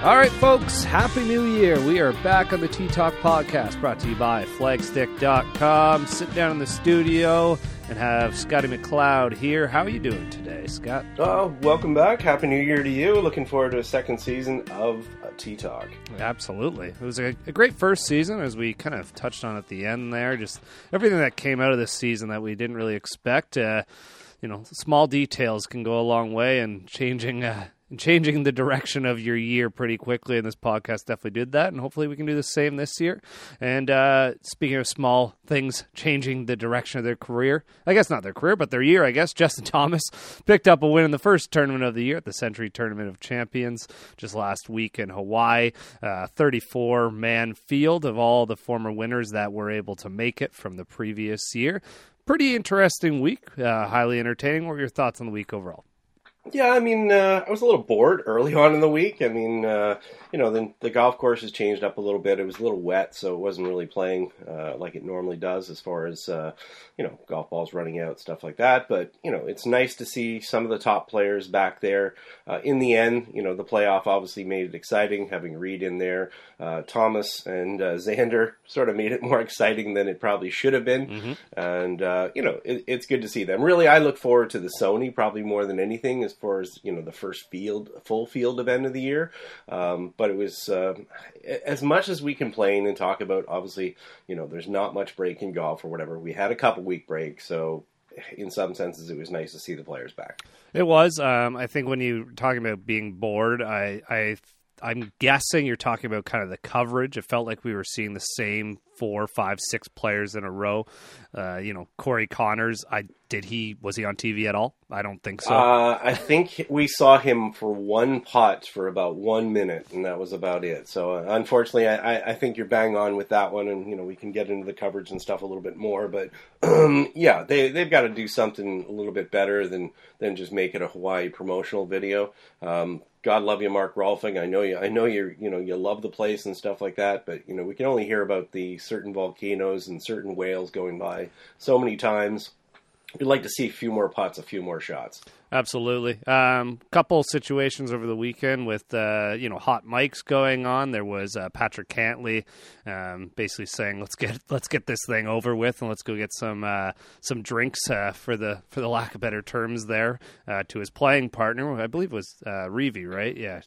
All right, folks, Happy New Year. We are back on the T-Talk podcast, brought to you by Flagstick.com. Sit down in the studio and have Scotty McLeod here. How are you doing today, Scott? Welcome back. Happy New Year to you. Looking forward to a second season of T-Talk. Absolutely. It was a great first season, as we kind of touched on at the end there. Just everything that came out of this season that we didn't really expect. Small details can go a long way in changing the direction of your year pretty quickly, and this podcast definitely did that, and hopefully we can do the same this year. And speaking of small things changing the direction of their career, I guess not their career, but their year, I guess, Justin Thomas picked up a win in the first tournament of the year at the Century Tournament of Champions just last week in Hawaii. 34-man field of all the former winners that were able to make it from the previous year. Pretty interesting week, highly entertaining. What were your thoughts on the week overall? Yeah, I mean, I was a little bored early on in the week. I mean, then the golf course has changed up a little bit. It was a little wet, so it wasn't really playing like it normally does as far as, golf balls running out, stuff like that. But, it's nice to see some of the top players back there. In the end, the playoff obviously made it exciting, having Reed in there. Thomas and Xander sort of made it more exciting than it probably should have been. Mm-hmm. And, it's good to see them. Really, I look forward to the Sony probably more than anything as far as, the first full field event of the year. But it was, as much as we complain and talk about, obviously, there's not much break in golf or whatever. We had a couple-week break, so in some senses it was nice to see the players back. It was. I think when you're talking about being bored, I'm guessing you're talking about kind of the coverage. It felt like we were seeing the same 4, 5, 6 players in a row. Corey Connors, was he on TV at all? I don't think so. I think we saw him for one putt for about 1 minute, and that was about it. So unfortunately, I think you're bang on with that one, and we can get into the coverage and stuff a little bit more. But yeah, they've got to do something a little bit better than just make it a Hawaii promotional video. God love you, Mark Rolfing. I know you love the place and stuff like that, but we can only hear about the certain volcanoes and certain whales going by so many times. We'd like to see a few more putts, a few more shots. Absolutely. Couple situations over the weekend with hot mics going on. There was Patrick Cantlay basically saying, "Let's get this thing over with, and let's go get some drinks for the lack of better terms there to his playing partner. I believe it was Reevy, right? Yeah,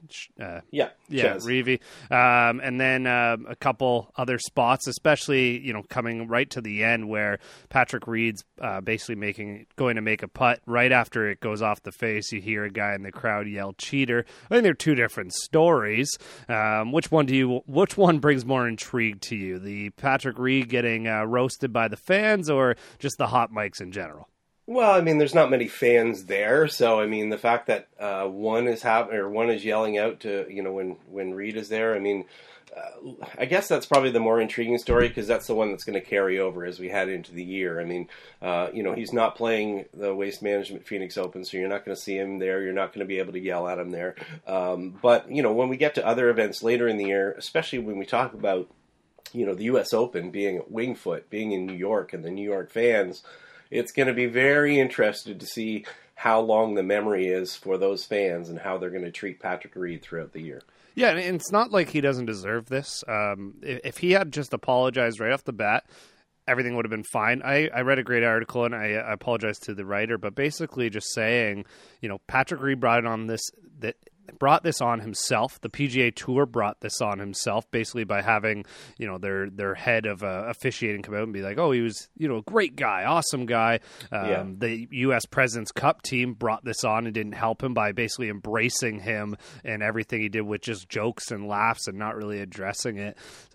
Reevy. And then a couple other spots, especially coming right to the end where Patrick Reed's basically going to make a putt right after it goes off the face. You hear a guy in the crowd yell "cheater." I think they're two different stories. Which one brings more intrigue to you? The Patrick Reed getting roasted by the fans, or just the hot mics in general? Well, I mean, there's not many fans there, so I mean, the fact that one is yelling out to when Reed is there. I mean, I guess that's probably the more intriguing story because that's the one that's going to carry over as we head into the year. I mean, he's not playing the Waste Management Phoenix Open, so you're not going to see him there. You're not going to be able to yell at him there. But when we get to other events later in the year, especially when we talk about, the U.S. Open being at Winged Foot, being in New York, and the New York fans, it's going to be very interesting to see how long the memory is for those fans and how they're going to treat Patrick Reed throughout the year. Yeah, and it's not like he doesn't deserve this. If he had just apologized right off the bat, everything would have been fine. I read a great article, and I apologize to the writer, but basically just saying, Patrick Reed brought this on himself. The PGA Tour brought this on himself, basically by having, their head of officiating come out and be like, oh, he was, a great guy, awesome guy. The U.S. President's Cup team brought this on and didn't help him by basically embracing him and everything he did with just jokes and laughs and not really addressing it.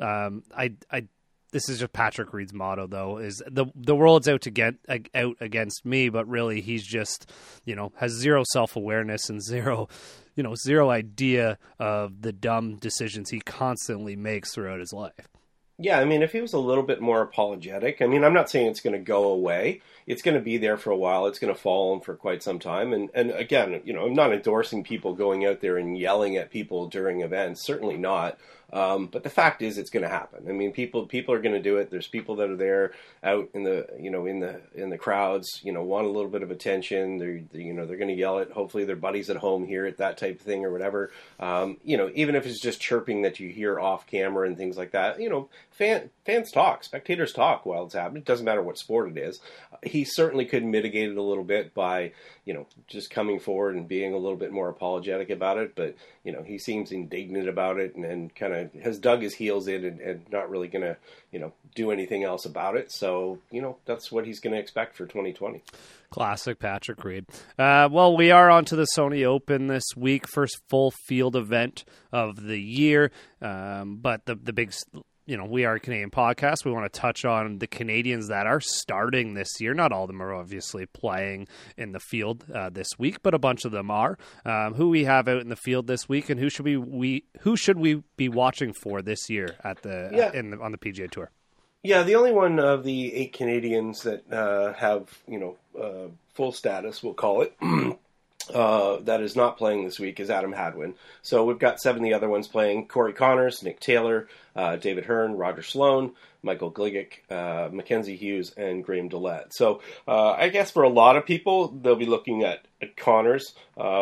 This is just Patrick Reed's motto, though, is the world's out to get out against me, but really he's just, has zero self-awareness and zero idea of the dumb decisions he constantly makes throughout his life. Yeah, I mean, if he was a little bit more apologetic, I mean, I'm not saying it's going to go away. It's going to be there for a while. It's going to fall on for quite some time. And again, I'm not endorsing people going out there and yelling at people during events. Certainly not. But the fact is, it's going to happen. I mean, people are going to do it. There's people that are there out in the in the crowds, want a little bit of attention. They're going to yell it. Hopefully, their buddies at home hear it, that type of thing or whatever. Even if it's just chirping that you hear off camera and things like that. Fans talk, spectators talk while it's happening. It doesn't matter what sport it is. He certainly could mitigate it a little bit by, just coming forward and being a little bit more apologetic about it. But, he seems indignant about it and kind of has dug his heels in and not really going to, do anything else about it. So, that's what he's going to expect for 2020. Classic Patrick Reed. Well, we are on to the Sony Open this week, first full field event of the year. But the big... we are a Canadian podcast. We want to touch on the Canadians that are starting this year. Not all of them are obviously playing in the field this week, but a bunch of them are. Who we have out in the field this week, and who should we be watching for this year at on the PGA Tour? Yeah, the only one of the 8 Canadians that have full status, we'll call it. That is not playing this week is Adam Hadwin. So we've got 7 of the other ones playing: Corey Connors, Nick Taylor, David Hearn, Roger Sloan, Michael Gligic, Mackenzie Hughes, and Graham Dillette. So I guess for a lot of people, they'll be looking at Connors.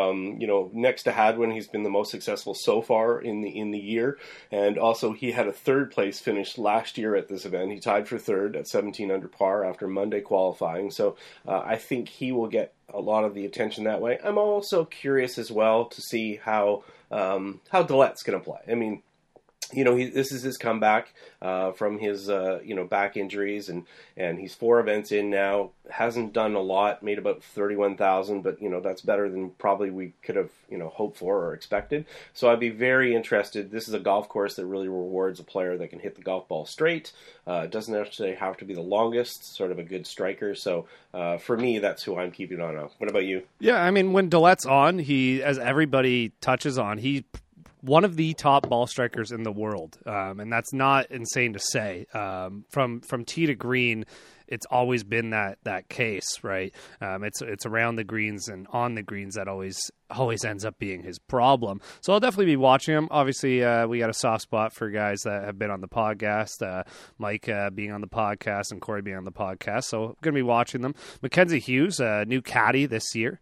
Next to Hadwin, he's been the most successful so far in the year, and also he had a 3rd place finish last year at this event. He tied for 3rd at 17 under par after Monday qualifying. So I think he will get a lot of the attention that way. I'm also curious as well to see how Dillette's going to play. I mean, this is his comeback from his back injuries, and he's 4 events in now. Hasn't done a lot, made about 31,000, but that's better than probably we could have hoped for or expected. So I'd be very interested. This is a golf course that really rewards a player that can hit the golf ball straight. It doesn't necessarily have to be the longest, sort of a good striker. So for me, that's who I'm keeping on. What about you? Yeah, I mean, when Dillette's on, as everybody touches on, he one of the top ball strikers in the world, and that's not insane to say. From tee to green, it's always been that case, right? It's around the greens and on the greens that always ends up being his problem. So I'll definitely be watching him. Obviously, we got a soft spot for guys that have been on the podcast, Mike being on the podcast and Corey being on the podcast. So I'm going to be watching them. Mackenzie Hughes, new caddy this year.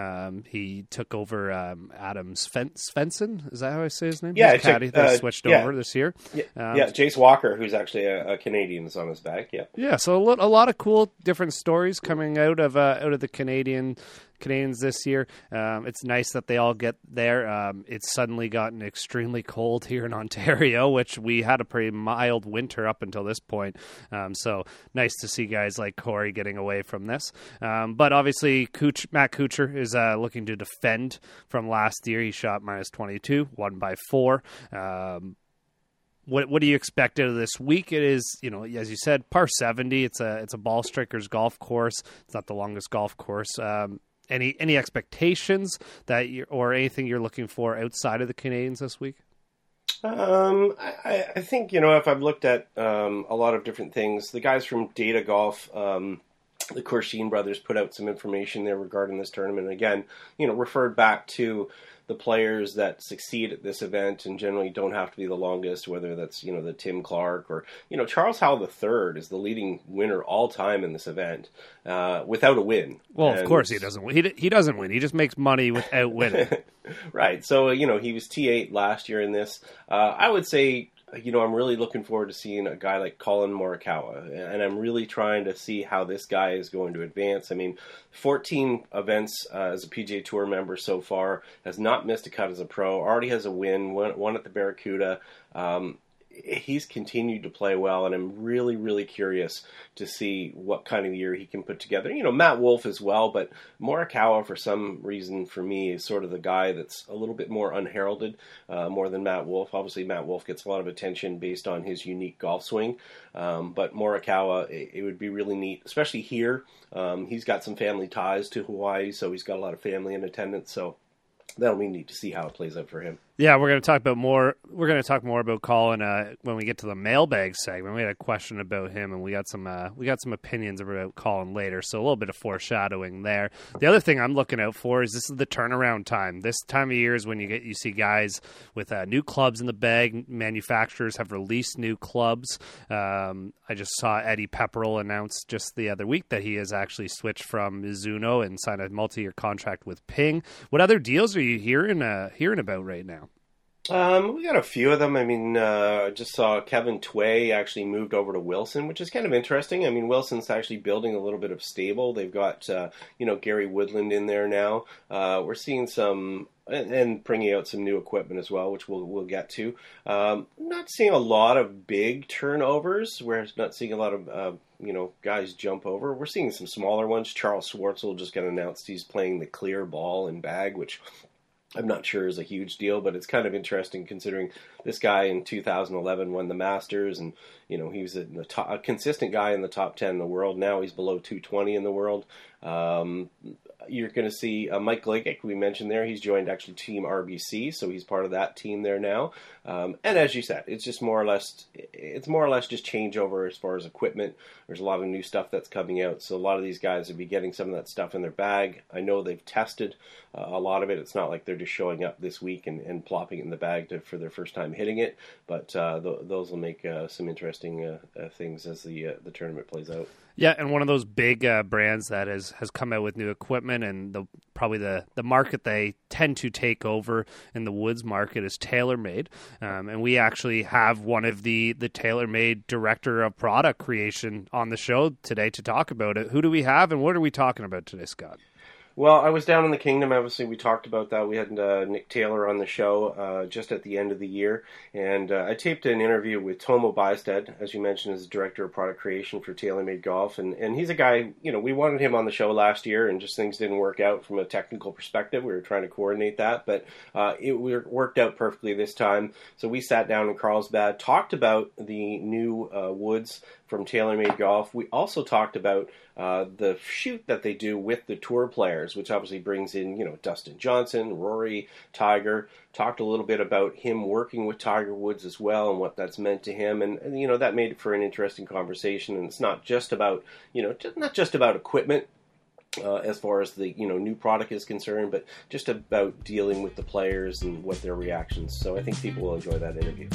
He took over Adam Svensson. Is that how I say his name? Yeah, caddy that switched over this year. Yeah, Jace Walker, who's actually a Canadian, is on his back. Yeah. So a lot of cool different stories coming out of the Canadians this year. It's nice that they all get there. It's suddenly gotten extremely cold here in Ontario, which we had a pretty mild winter up until this point. So nice to see guys like Corey getting away from this. But obviously, Matt Kuchar is looking to defend from last year. He shot -22, won by 4. What do you expect out of this week? It is, as you said, par 70. It's a ball striker's golf course. It's not the longest golf course. Any expectations or anything you're looking for outside of the Canadians this week? I think, if I've looked at a lot of different things, the guys from Data Golf, the Corshine brothers put out some information there regarding this tournament. And again, referred back to the players that succeed at this event and generally don't have to be the longest, whether that's, the Tim Clark or, Charles Howell III is the leading winner all time in this event without a win. Well, of course he doesn't win. He doesn't win. He just makes money without winning. Right. So, he was T8 last year in this. I would say, I'm really looking forward to seeing a guy like Colin Morikawa, and I'm really trying to see how this guy is going to advance. I mean, 14 events as a PGA Tour member so far, has not missed a cut as a pro, already has a win, one at the Barracuda. He's continued to play well, and I'm really, really curious to see what kind of year he can put together. Matt Wolff as well, but Morikawa, for some reason, for me, is sort of the guy that's a little bit more unheralded, more than Matt Wolff. Obviously, Matt Wolff gets a lot of attention based on his unique golf swing, but Morikawa, it would be really neat, especially here. He's got some family ties to Hawaii, so he's got a lot of family in attendance, so that'll be neat to see how it plays out for him. Yeah, we're going to talk about more. We're going to talk more about Colin when we get to the mailbag segment. We had a question about him, and we got some opinions about Colin later. So a little bit of foreshadowing there. The other thing I'm looking out for is this is the turnaround time. This time of year is when you see guys with new clubs in the bag. Manufacturers have released new clubs. I just saw Eddie Pepperell announce just the other week that he has actually switched from Mizuno and signed a multi-year contract with Ping. What other deals are you hearing about right now? We got a few of them. I mean, just saw Kevin Tway actually moved over to Wilson, which is kind of interesting. I mean, Wilson's actually building a little bit of stable. They've got, Gary Woodland in there now. We're seeing some, and bringing out some new equipment as well, which we'll get to. Not seeing a lot of big turnovers. We're not seeing a lot of, guys jump over. We're seeing some smaller ones. Charles Schwartzel just got announced he's playing the clear ball and bag, which I'm not sure is a huge deal, but it's kind of interesting considering this guy in 2011 won the Masters, and he was a consistent guy in the top 10 in the world. Now he's below 220 in the world. You're going to see Mike Gligic, we mentioned there. He's joined actually Team RBC, so he's part of that team there now. And as you said, it's more or less just changeover as far as equipment. There's a lot of new stuff that's coming out, so a lot of these guys will be getting some of that stuff in their bag. I know they've tested a lot of it. It's not like they're just showing up this week and plopping it in the bag for their first time hitting it, but those will make some interesting things as the tournament plays out. Yeah, and one of those big brands that has come out with new equipment, and probably the market they tend to take over in the woods market is TaylorMade. And we actually have one of the TaylorMade director of product creation on the show today to talk about it. Who do we have, and what are we talking about today, Scott? Well, I was down in the Kingdom. Obviously, we talked about that. We had Nick Taylor on the show just at the end of the year. And I taped an interview with Tomo Bystead, as you mentioned, as Director of Product Creation for TaylorMade Golf. And he's a guy, we wanted him on the show last year, and just things didn't work out from a technical perspective. We were trying to coordinate that, but it worked out perfectly this time. So we sat down in Carlsbad, talked about the new woods from TaylorMade Golf. We also talked about the shoot that they do with the tour players, which obviously brings in, Dustin Johnson, Rory, Tiger. Talked a little bit about him working with Tiger Woods as well and what that's meant to him. And that made it for an interesting conversation. And it's not just about, not just about equipment as far as the, new product is concerned, but just about dealing with the players and what their reactions. So I think people will enjoy that interview.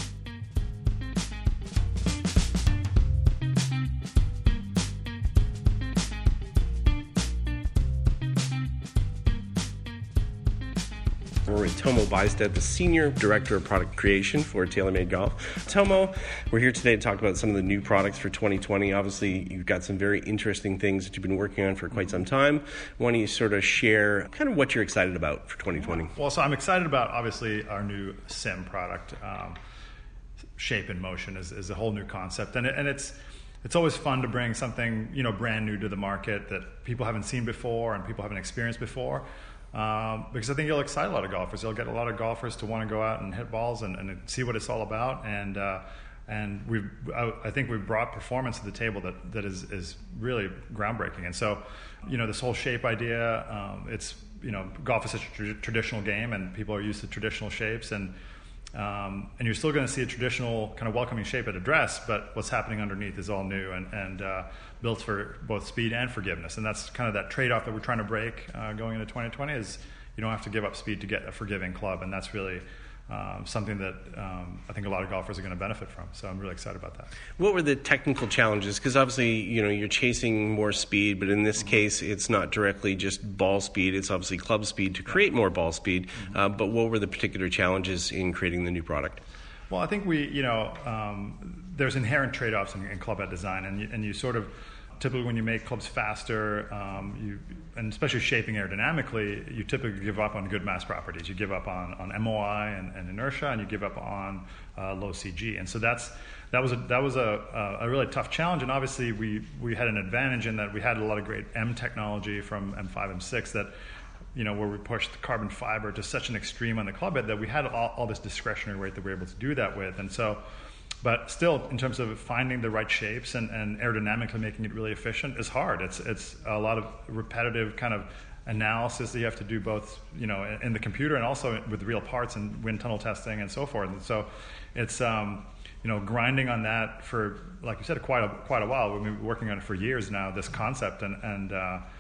We're with Tomo Bystead, the Senior Director of Product Creation for TaylorMade Golf. Tomo, we're here today to talk about some of the new products for 2020. Obviously, you've got some very interesting things that you've been working on for quite some time. Why don't you sort of share kind of what you're excited about for 2020? Well, so I'm excited about, obviously, our new sim product. Shape in Motion is a whole new concept. And it's always fun to bring something, brand new to the market that people haven't seen before and people haven't experienced before. Because I think you'll excite a lot of golfers. You'll get a lot of golfers to want to go out and hit balls and see what it's all about. And I think we've brought performance to the table that is really groundbreaking. And so, this whole shape idea, it's, golf is such a traditional game, and people are used to traditional shapes, and you're still going to see a traditional kind of welcoming shape at address, but what's happening underneath is all new and built for both speed and forgiveness. And that's kind of that trade-off that we're trying to break going into 2020 is you don't have to give up speed to get a forgiving club. And that's really something that I think a lot of golfers are going to benefit from. So I'm really excited about that. What were the technical challenges? Because obviously, you're chasing more speed, but in this case, it's not directly just ball speed. It's obviously club speed to create more ball speed. But what were the particular challenges in creating the new product? Well, I think there's inherent trade-offs in club head design, and you sort of typically when you make clubs faster, and especially shaping aerodynamically, you typically give up on good mass properties. You give up on MOI and inertia, and you give up on low CG. And so that was a really tough challenge. And obviously we had an advantage in that we had a lot of great M technology from M5, M6 that, where we pushed carbon fiber to such an extreme on the club head that we had all this discretionary weight that we were able to do that with. And so, but still, in terms of finding the right shapes and aerodynamically making it really efficient is hard. It's a lot of repetitive kind of analysis that you have to do both, in the computer and also with real parts and wind tunnel testing and so forth. And so it's, grinding on that for, like you said, quite a while. We've been working on it for years now, this concept, and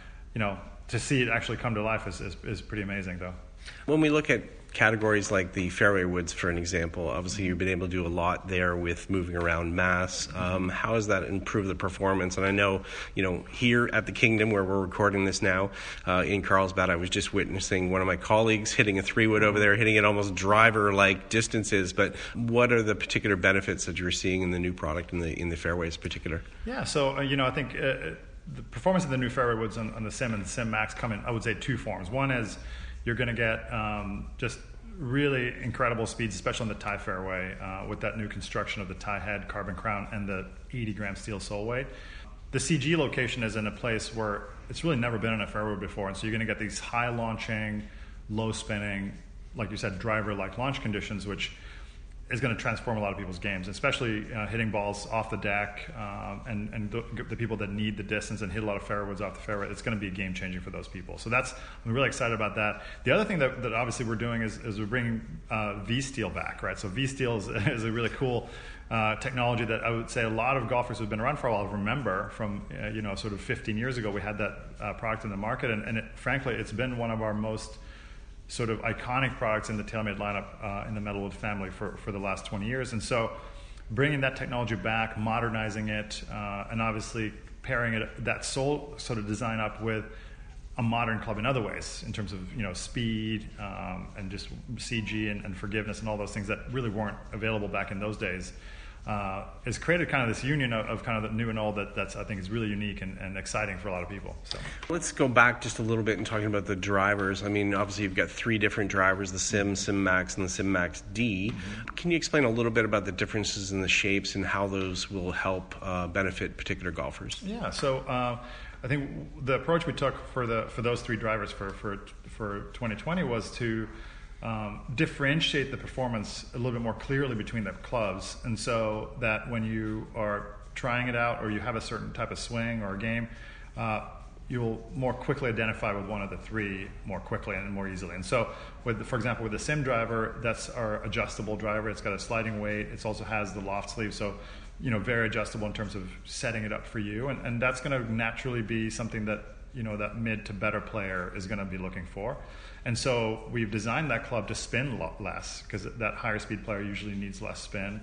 to see it actually come to life is pretty amazing, though. When we look at categories like the fairway woods, for an example, obviously you've been able to do a lot there with moving around mass. How has that improved the performance? And I know, here at the Kingdom, where we're recording this now, in Carlsbad, I was just witnessing one of my colleagues hitting a 3-wood over there, hitting it almost driver-like distances. But what are the particular benefits that you're seeing in the new product in the fairways in particular? Yeah, so, I think the performance of the new fairway woods on the Sim and the Sim Max come in, I would say, two forms. One is you're going to get just really incredible speeds, especially on the tie fairway, with that new construction of the tie head, carbon crown, and the 80-gram steel sole weight. The CG location is in a place where it's really never been in a fairway before, and so you're going to get these high launching, low spinning, like you said, driver-like launch conditions, which is going to transform a lot of people's games, especially hitting balls off the deck, and the people that need the distance and hit a lot of fairways off the fairway. It's going to be game changing for those people. So I'm really excited about that. The other thing that obviously we're doing is we're bringing V-Steel back, right? So V-Steel is a really cool technology that I would say a lot of golfers who've been around for a while remember from sort of 15 years ago. We had that product in the market, and frankly, it's been one of our most sort of iconic products in the TaylorMade lineup in the Metalwood family for the last 20 years. And so bringing that technology back, modernizing it, and obviously pairing that sole sort of design up with a modern club in other ways, in terms of speed and just CG and forgiveness and all those things that really weren't available back in those days, has created kind of this union of kind of the new and old that's I think is really unique and exciting for a lot of people. So let's go back just a little bit and talking about the drivers. I mean, obviously you've got 3 different drivers: the Sim Max, and the Sim Max D. Mm-hmm. Can you explain a little bit about the differences in the shapes and how those will help benefit particular golfers? Yeah. So I think the approach we took for those 3 drivers for 2020 was to differentiate the performance a little bit more clearly between the clubs, and so that when you are trying it out or you have a certain type of swing or a game, you'll more quickly identify with one of the 3 more quickly and more easily. And so, for example, with the Sim driver, that's our adjustable driver. It's got a sliding weight. It also has the loft sleeve, so very adjustable in terms of setting it up for you, and that's going to naturally be something that that mid to better player is going to be looking for. And so we've designed that club to spin less, because that higher speed player usually needs less spin.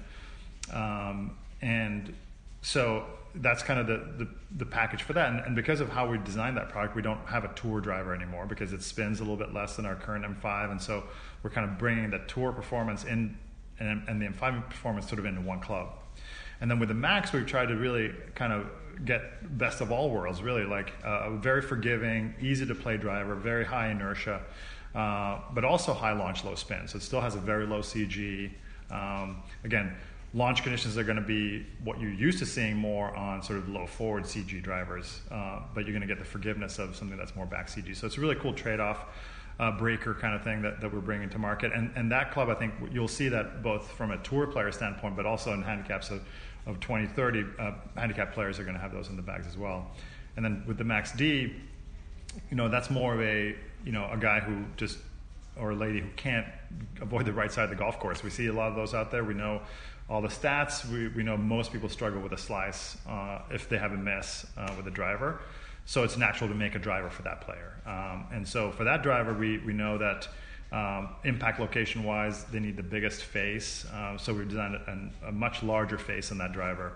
And so that's kind of the package for that. And because of how we designed that product, we don't have a tour driver anymore, because it spins a little bit less than our current M5. And so we're kind of bringing the tour performance in and the M5 performance sort of into one club. And then with the Max, we've tried to really kind of get best of all worlds, really, like a very forgiving, easy to play driver, very high inertia, but also high launch, low spin. So it still has a very low CG. Again, launch conditions are going to be what you're used to seeing more on sort of low forward CG drivers, but you're going to get the forgiveness of something that's more back CG. So it's a really cool trade-off breaker kind of thing that we're bringing to market. And that club, I think you'll see that both from a tour player standpoint, but also in handicaps of 20, 30, handicap players are going to have those in the bags as well. And then with the Max D, that's more of a guy who just, or a lady who can't avoid the right side of the golf course. We see a lot of those out there. We know all the stats. We know most people struggle with a slice if they have a miss with a driver. So it's natural to make a driver for that player. And so for that driver, we know that impact location-wise, they need the biggest face. So we've designed a much larger face in that driver.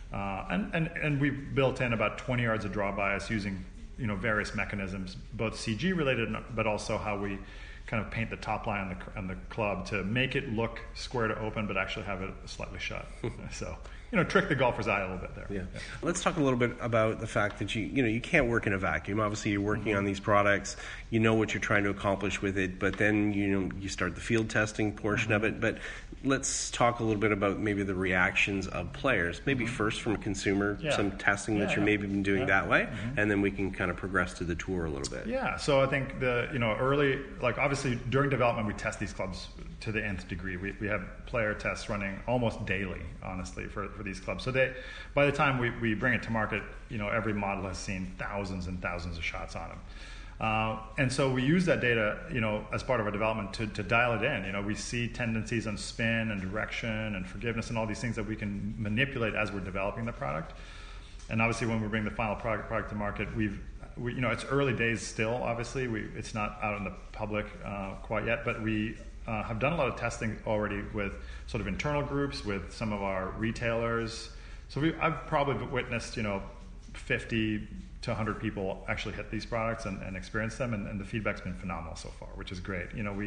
And we've built in about 20 yards of draw bias using various mechanisms, both CG related, but also how we kind of paint the top line on the club to make it look square to open, but actually have it slightly shut. So, trick the golfer's eye a little bit there. Yeah. Let's talk a little bit about the fact that you can't work in a vacuum. Obviously, you're working on these products. You know what you're trying to accomplish with it, but then you start the field testing portion of it. But let's talk a little bit about maybe the reactions of players. Maybe first from a consumer, some testing that you're maybe been doing that way, and then we can kind of progress to the tour a little bit. Yeah. So I think early, like obviously during development, we test these clubs to the nth degree. We have player tests running almost daily, honestly, for these clubs. So by the time we bring it to market, every model has seen thousands and thousands of shots on them. And so we use that data, as part of our development to dial it in. We see tendencies on spin and direction and forgiveness and all these things that we can manipulate as we're developing the product. And obviously, when we bring the final product to market, it's early days still. Obviously, it's not out in the public quite yet, but we have done a lot of testing already with sort of internal groups, with some of our retailers. So I've probably witnessed, 50 to 100 people actually hit these products and experience them, and the feedback's been phenomenal so far, which is great.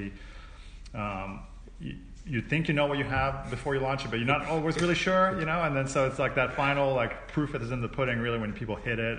You think you know what you have before you launch it, but you're not always really sure, and then so it's like that final proof is in the pudding really when people hit it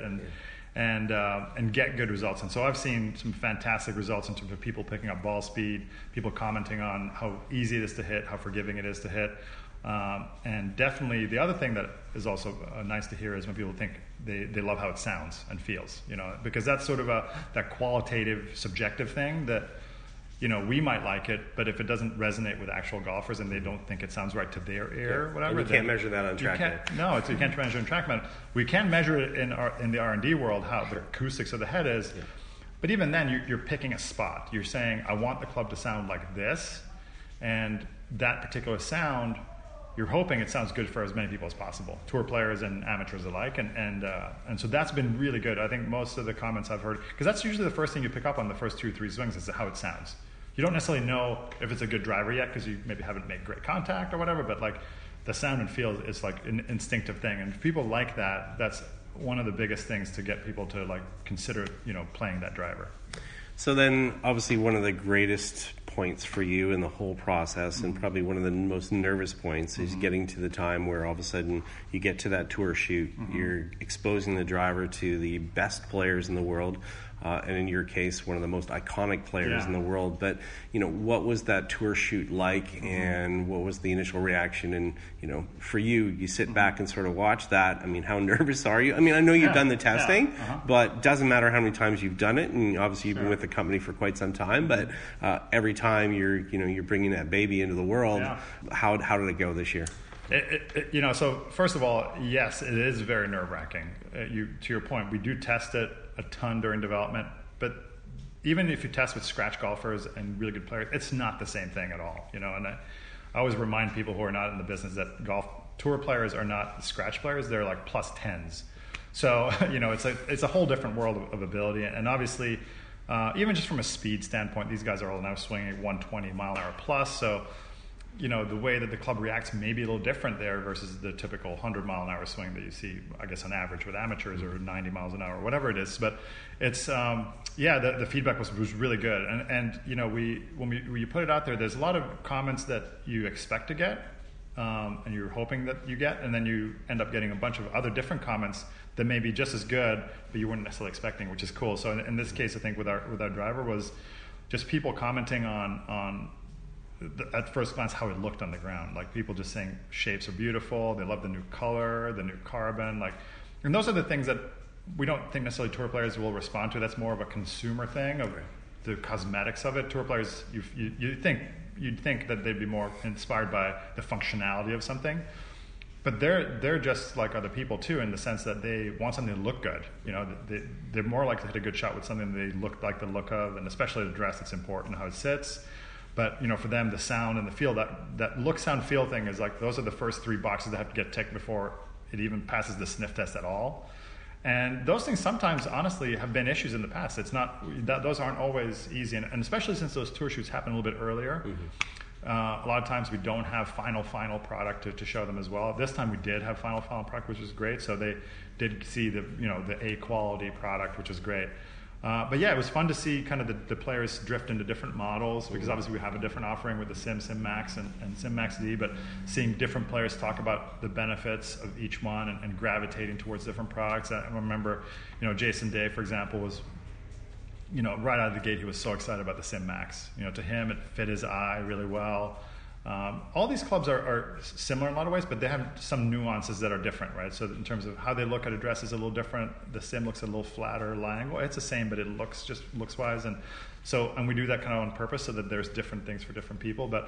and get good results. And so I've seen some fantastic results in terms of people picking up ball speed, people commenting on how easy it is to hit, how forgiving it is to hit. And definitely the other thing that is also nice to hear is when people think they love how it sounds and feels, because that's sort of that qualitative, subjective thing that, we might like it, but if it doesn't resonate with actual golfers and they don't think it sounds right to their ear, whatever. And you can't measure that on TrackMan. No, you can't measure it on TrackMan. We can measure it in the R&D world, how the acoustics of the head is. Yeah. But even then, you're picking a spot. You're saying, I want the club to sound like this, and that particular sound, you're hoping it sounds good for as many people as possible, tour players and amateurs alike, and so that's been really good. I think most of the comments I've heard, because that's usually the first thing you pick up on the first 2 or 3 swings is how it sounds. You don't necessarily know if it's a good driver yet because you maybe haven't made great contact or whatever, but the sound and feel is an instinctive thing, and if people like that, that's one of the biggest things to get people to consider playing that driver. So then, obviously, one of the greatest points for you in the whole process, and probably one of the most nervous points, is getting to the time where all of a sudden you get to that tour shoot. You're exposing the driver to the best players in the world, and in your case, one of the most iconic players in the world. But what was that tour shoot like, and what was the initial reaction? And for you sit back and sort of watch that. I mean, how nervous are you? I mean, I know you've done the testing, but it doesn't matter how many times you've done it, and obviously you've been with the company for quite some time. But every time you're bringing that baby into the world, how did it go this year? So first of all, yes, it is very nerve-wracking. To your point, we do test it a ton during development, but even if you test with scratch golfers and really good players, it's not the same thing at all. And I always remind people who are not in the business that golf tour players are not scratch players; they're like plus 10s. So it's a whole different world of ability, and obviously, even just from a speed standpoint, these guys are all now swinging at 120 mile an hour plus. So the way that the club reacts may be a little different there versus the typical 100 mile an hour swing that you see, I guess, on average with amateurs, or 90 miles an hour, whatever it is. But it's, the feedback was really good. And when you put it out there, there's a lot of comments that you expect to get, and you're hoping that you get, and then you end up getting a bunch of other different comments that may be just as good, but you weren't necessarily expecting, which is cool. So in this case, I think with our driver was just people commenting on at first glance how it looked on the ground, people just saying shapes are beautiful, they love the new color, the new carbon, and those are the things that we don't think necessarily tour players will respond to. That's more of a consumer thing of the cosmetics of it. Tour players, you'd think that they'd be more inspired by the functionality of something, but they're just like other people too, in the sense that they want something to look good. They're more likely to hit a good shot with something they look like the look of, and especially the dress, it's important how it sits. But for them, the sound and the feel, that look, sound, feel thing is those are the first 3 boxes that have to get ticked before it even passes the sniff test at all. And those things sometimes, honestly, have been issues in the past. It's not those aren't always easy, and especially since those tour shoots happen a little bit earlier. A lot of times we don't have final product to show them as well. This time we did have final product, which was great. So they did see the A quality product, which is great. But yeah, it was fun to see kind of the players drift into different models, because obviously we have a different offering with the Sim Max and Sim Max D, but seeing different players talk about the benefits of each one and gravitating towards different products. I remember, Jason Day, for example, was, right out of the gate, he was so excited about the Sim Max. To him, it fit his eye really well. All these clubs are similar in a lot of ways, but they have some nuances that are different, right? So in terms of how they look at a dress is a little different. The Sim looks a little flatter, lying. Well, it's the same, but it looks wise, and we do that kind of on purpose so that there's different things for different people. But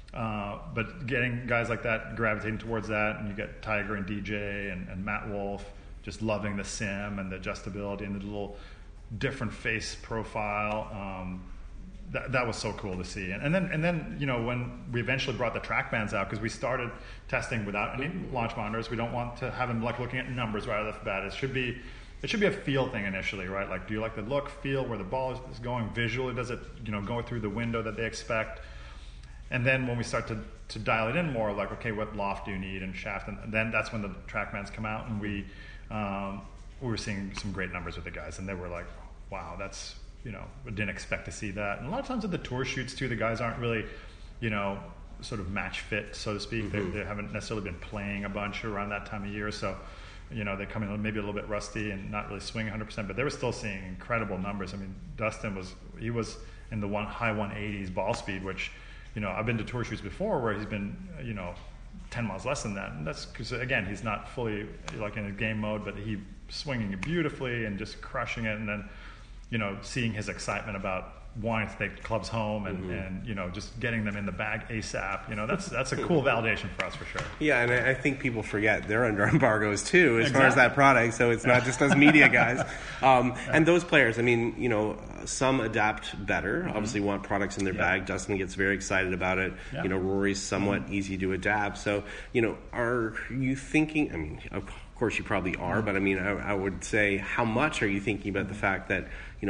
getting guys like that gravitating towards that, and you get Tiger and DJ and Matt Wolf just loving the Sim and the adjustability and the little different face profile. That was so cool to see. And then when we eventually brought the track bands out, because we started testing without any launch monitors, we don't want to have them like looking at numbers right off the bat. It should be a feel thing initially, right? Like, do you like the look, feel, where the ball is going visually? Does it go through the window that they expect? And then when we start to dial it in more, like, okay, what loft do you need and shaft? And then that's when the track bands come out, and we were seeing some great numbers with the guys, and they were like, wow, that's, we didn't expect to see that. And a lot of times at the tour shoots too, the guys aren't really, sort of match fit, so to speak. Mm-hmm. They haven't necessarily been playing a bunch around that time of year, so they come in maybe a little bit rusty and not really swinging 100%, but they were still seeing incredible numbers. I mean, Dustin was in the high 180s ball speed, which I've been to tour shoots before where he's been 10 miles less than that, and that's because, again, he's not fully like in a game mode, but he's swinging it beautifully and just crushing it. And then seeing his excitement about wanting to take the clubs home and just getting them in the bag ASAP. That's a cool validation for us for sure. Yeah, and I think people forget they're under embargoes too as far as that product, so it's not just us media guys. And those players, I mean, some adapt better, obviously want products in their bag. Dustin gets very excited about it. Yeah. Rory's somewhat easy to adapt. So, are you thinking, I mean, of course you probably are, but I mean, I would say, how much are you thinking about the fact that,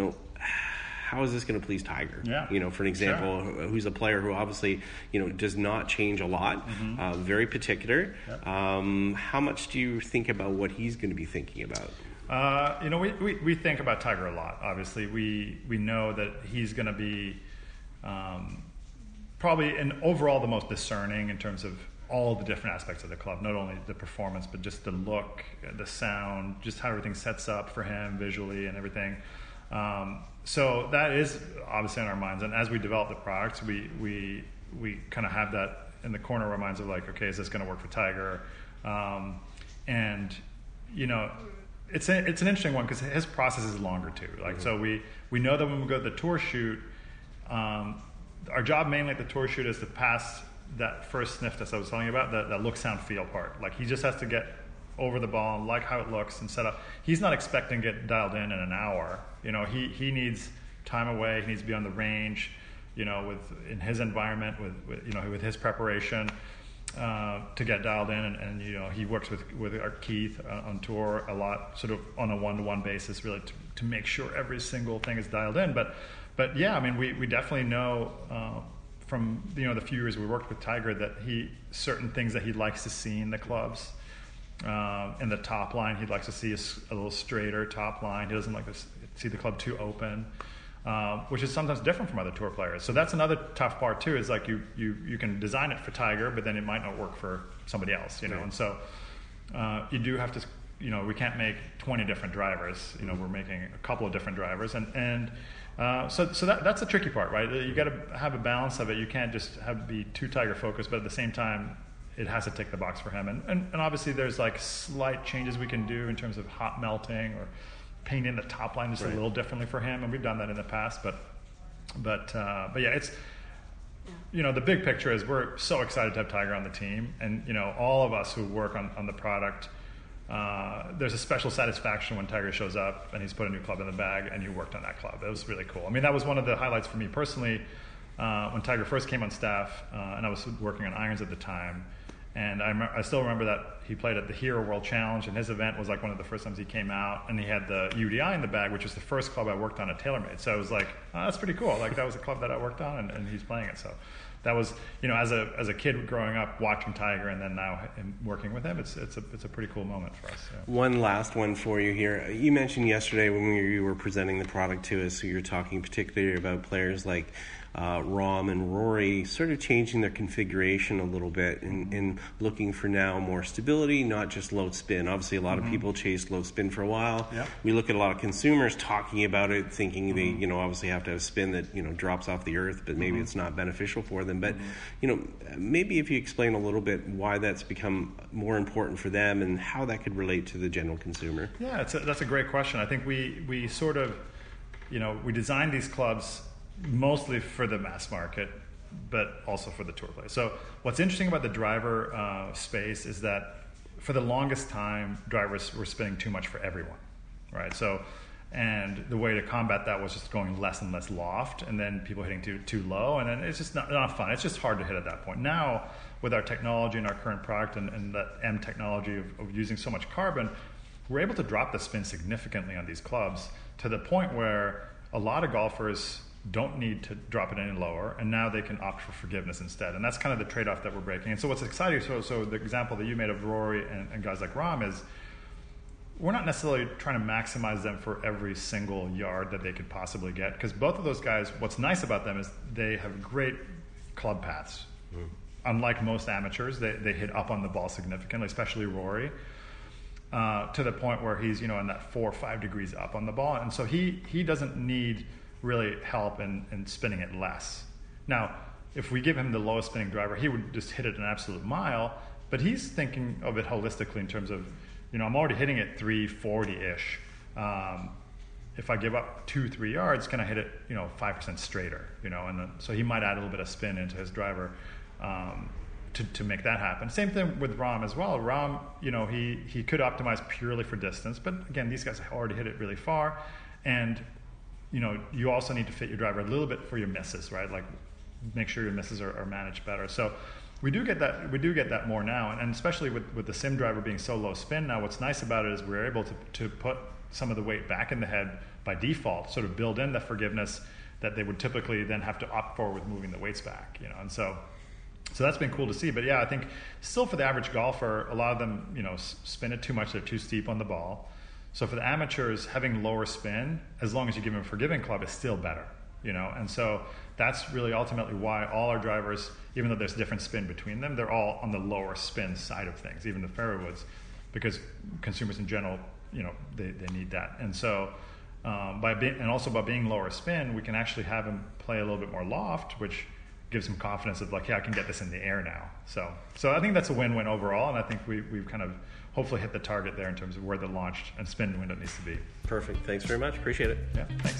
how is this going to please Tiger? Yeah. For an example, who's a player who obviously, does not change a lot, very particular. Yep. How much do you think about what he's going to be thinking about? We think about Tiger a lot. Obviously, we know that he's going to be probably, and overall, the most discerning in terms of all the different aspects of the club, not only the performance, but just the look, the sound, just how everything sets up for him visually and everything. So that is obviously on our minds, and as we develop the products, we kind of have that in the corner of our minds of like, okay, is this going to work for Tiger? And it's an interesting one because his process is longer too. Like, so we know that when we go to the tour shoot, our job mainly at the tour shoot is to pass that first sniff test I was telling you about, that look, sound, feel part. Like, he just has to get over the ball and like how it looks and set up. He's not expecting to get dialed in an hour. He needs time away. He needs to be on the range, in his environment, with his preparation to get dialed in. And he works with our Keith on tour a lot, sort of on a one-to-one basis, really to make sure every single thing is dialed in. But yeah, I mean, we definitely know from the few years we worked with Tiger that certain things that he likes to see in the clubs. In the top line, he'd like to see a little straighter top line. He doesn't like to see the club too open, which is sometimes different from other tour players. So that's another tough part too. Is like you can design it for Tiger, but then it might not work for somebody else. Right. And so you do have to. We can't make 20 different drivers. We're making a couple of different drivers, and so that's the tricky part, right? You got to have a balance of it. You can't just be too Tiger focused, but at the same time, it has to tick the box for him. And obviously there's like slight changes we can do in terms of hot melting or painting the top line just a little differently for him. And we've done that in the past, but yeah, it's, the big picture is we're so excited to have Tiger on the team. And, all of us who work on the product, there's a special satisfaction when Tiger shows up and he's put a new club in the bag and you worked on that club. It was really cool. I mean, that was one of the highlights for me personally, when Tiger first came on staff, and I was working on irons at the time. And I still remember that he played at the Hero World Challenge, and his event was like one of the first times he came out, and he had the UDI in the bag, which was the first club I worked on at TaylorMade. So I was like, oh, that's pretty cool. Like, that was a club that I worked on, and he's playing it. So that was, as a kid growing up watching Tiger, and then now working with him, it's a pretty cool moment for us. Yeah. One last one for you here. You mentioned yesterday when you were presenting the product to us, so you were talking particularly about players like Rahm and Rory sort of changing their configuration a little bit and looking for now more stability, not just low spin. Obviously, a lot of people chased low spin for a while. Yep. We look at a lot of consumers talking about it, thinking they, obviously have to have spin that, drops off the earth, but maybe it's not beneficial for them. But, maybe if you explain a little bit why that's become more important for them and how that could relate to the general consumer. Yeah, that's a great question. I think we sort of, we designed these clubs mostly for the mass market, but also for the tour play. So what's interesting about the driver space is that for the longest time, drivers were spinning too much for everyone, right? So, And the way to combat that was just going less and less loft, and then people hitting too low, and then it's just not fun. It's just hard to hit at that point. Now, with our technology and our current product and that M technology of using so much carbon, we're able to drop the spin significantly on these clubs to the point where a lot of golfers don't need to drop it any lower, and now they can opt for forgiveness instead. And that's kind of the trade-off that we're breaking. And so what's exciting, so the example that you made of Rory and guys like Rahm is, we're not necessarily trying to maximize them for every single yard that they could possibly get, because both of those guys, what's nice about them is they have great club paths. Unlike most amateurs, they hit up on the ball significantly, especially Rory, to the point where he's in that 4 or 5 degrees up on the ball, and so he doesn't need really help in spinning it less. Now, if we give him the lowest spinning driver, he would just hit it an absolute mile, but he's thinking of it holistically in terms of, I'm already hitting it 340-ish. If I give up 2-3 yards, can I hit it, 5% straighter, and so he might add a little bit of spin into his driver to make that happen. Same thing with Rahm as well. Rahm, he could optimize purely for distance, but again, these guys have already hit it really far, and you also need to fit your driver a little bit for your misses, right? Like, make sure your misses are managed better. So we do get that more now, and especially with the sim driver being so low spin now, what's nice about it is we're able to put some of the weight back in the head by default, sort of build in the forgiveness that they would typically then have to opt for with moving the weights back, and so that's been cool to see. But yeah, I think still for the average golfer, a lot of them, spin it too much, they're too steep on the ball. So for the amateurs, having lower spin, as long as you give them a forgiving club, is still better, and so that's really ultimately why all our drivers, even though there's different spin between them, they're all on the lower spin side of things, even the fairway woods, because consumers in general, they need that. And so by being lower spin, we can actually have them play a little bit more loft, which gives them confidence of like, yeah, I can get this in the air now. So I think that's a win-win overall, and I think we've kind of hopefully hit the target there in terms of where the launch and spin window needs to be. Perfect. Thanks very much. Appreciate it. Yeah, thanks.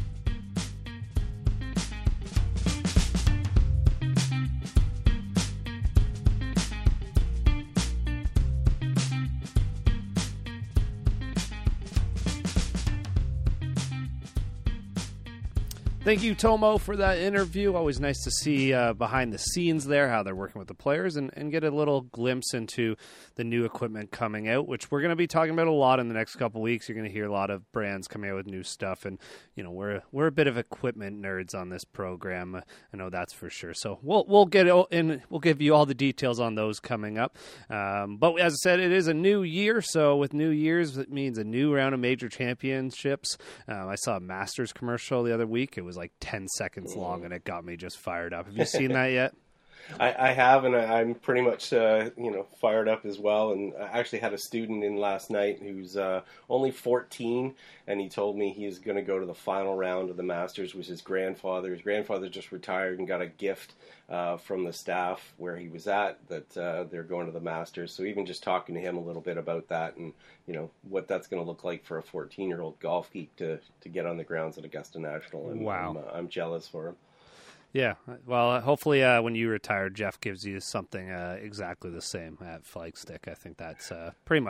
Thank you, Tomo, for that interview. Always nice to see behind the scenes there, how they're working with the players, and get a little glimpse into the new equipment coming out, which we're going to be talking about a lot in the next couple of weeks. You're going to hear a lot of brands coming out with new stuff, and we're a bit of equipment nerds on this program. I know that's for sure. So we'll get in. We'll give you all the details on those coming up. But as I said, it is a new year, so with new years, it means a new round of major championships. I saw a Masters commercial the other week. It was like 10 seconds long, and it got me just fired up. Have you seen that yet? I have, and I'm pretty much fired up as well. And I actually had a student in last night who's only 14, and he told me he's going to go to the final round of the Masters with his grandfather. His grandfather just retired and got a gift from the staff where he was at that they're going to the Masters. So even just talking to him a little bit about that and what that's going to look like for a 14-year-old golf geek to get on the grounds at Augusta National. And wow. I'm jealous for him. Yeah, well, hopefully when you retire, Jeff gives you something exactly the same at Flagstick. I think that's pretty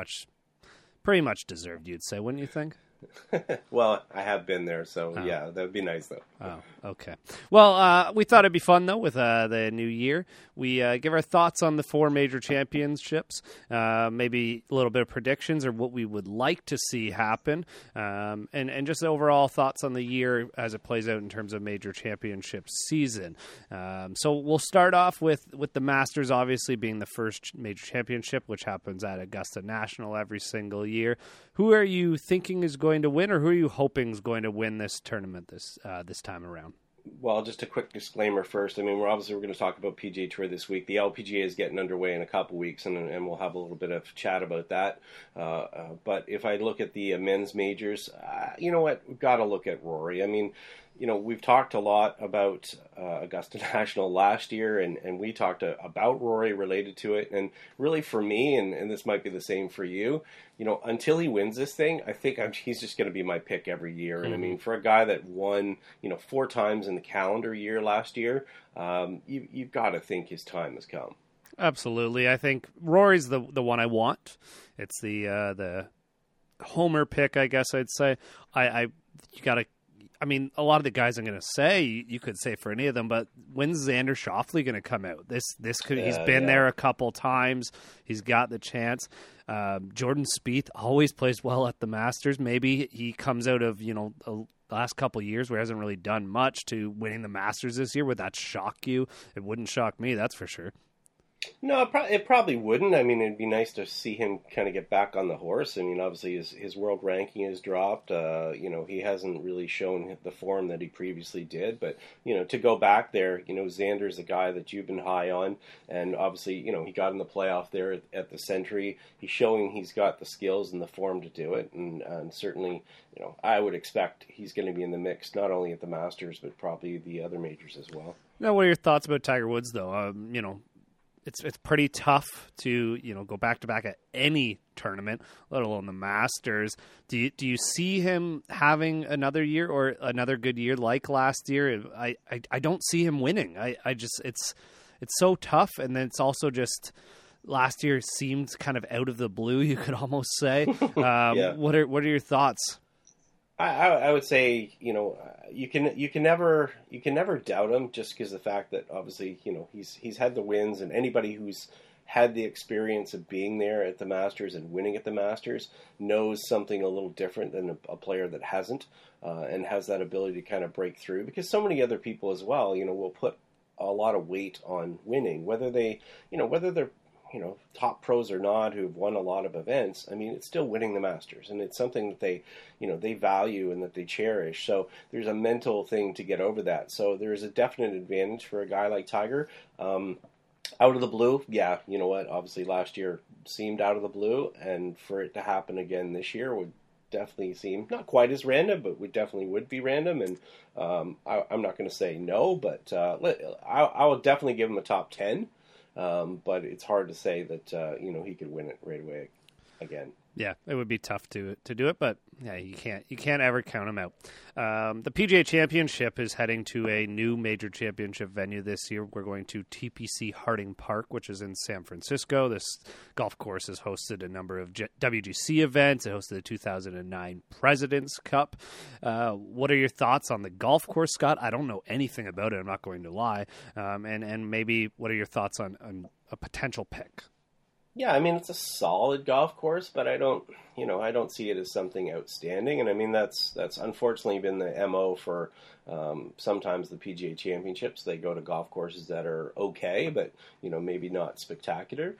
much deserved, you'd say, wouldn't you think? Well, I have been there, so yeah, that would be nice, though. Oh, okay. Well, we thought it'd be fun, though, with the new year. We give our thoughts on the 4 major championships, maybe a little bit of predictions or what we would like to see happen, and just overall thoughts on the year as it plays out in terms of major championship season. So we'll start off with the Masters, obviously, being the first major championship, which happens at Augusta National every single year. Who are you thinking is going to win, or who are you hoping is going to win this tournament this time around? Well, just a quick disclaimer first. I mean, we're going to talk about PGA Tour this week. The LPGA is getting underway in a couple weeks, and we'll have a little bit of chat about that. But if I look at the men's majors, you know what? We've got to look at Rory. I mean, we've talked a lot about Augusta National last year, and we talked about Rory related to it. And really for me, and this might be the same for you, until he wins this thing, I think he's just going to be my pick every year. Mm-hmm. And I mean, for a guy that won, 4 times in the calendar year last year, you've got to think his time has come. Absolutely. I think Rory's the one I want. It's the homer pick, I guess I'd say. You got to. I mean, a lot of the guys I'm going to say, you could say for any of them, but when's Xander Schauffele going to come out? He's been there a couple times. He's got the chance. Jordan Spieth always plays well at the Masters. Maybe he comes out of, the last couple of years where he hasn't really done much to winning the Masters this year. Would that shock you? It wouldn't shock me, that's for sure. No, it probably wouldn't. I mean, it'd be nice to see him kind of get back on the horse. I mean, obviously his world ranking has dropped. He hasn't really shown the form that he previously did. But, to go back there, Xander's a guy that you've been high on. And obviously, he got in the playoff there at the Century. He's showing he's got the skills and the form to do it. And certainly, I would expect he's going to be in the mix, not only at the Masters, but probably the other majors as well. Now, what are your thoughts about Tiger Woods, though? It's pretty tough to go back to back at any tournament, let alone the Masters. Do you see him having another year or another good year like last year? I don't see him winning. It's so tough, and then it's also just last year seemed kind of out of the blue. You could almost say. Yeah. What are your thoughts? I would say, you can never doubt him just because the fact that obviously, he's had the wins, and anybody who's had the experience of being there at the Masters and winning at the Masters knows something a little different than a player that hasn't, and has that ability to kind of break through, because so many other people as well, will put a lot of weight on winning, whether they're top pros or not, who've won a lot of events. I mean, it's still winning the Masters, and it's something that they value and that they cherish. So there's a mental thing to get over that. So there's a definite advantage for a guy like Tiger. Out of the blue, yeah, you know what? Obviously last year seemed out of the blue, and for it to happen again this year would definitely seem not quite as random, but would be random. And I'm not going to say no, but I will definitely give him a top 10. But it's hard to say that he could win it right away again. Yeah, it would be tough to do it, but yeah, you can't ever count him out. The PGA Championship is heading to a new major championship venue this year. We're going to TPC Harding Park, which is in San Francisco. This golf course has hosted a number of WGC events. It hosted the 2009 President's Cup. What are your thoughts on the golf course, Scott? I don't know anything about it, I'm not going to lie. And maybe what are your thoughts on a potential pick? Yeah, I mean, it's a solid golf course, but I don't see it as something outstanding. And I mean, that's unfortunately been the MO for sometimes the PGA Championships. They go to golf courses that are okay, but, maybe not spectacular.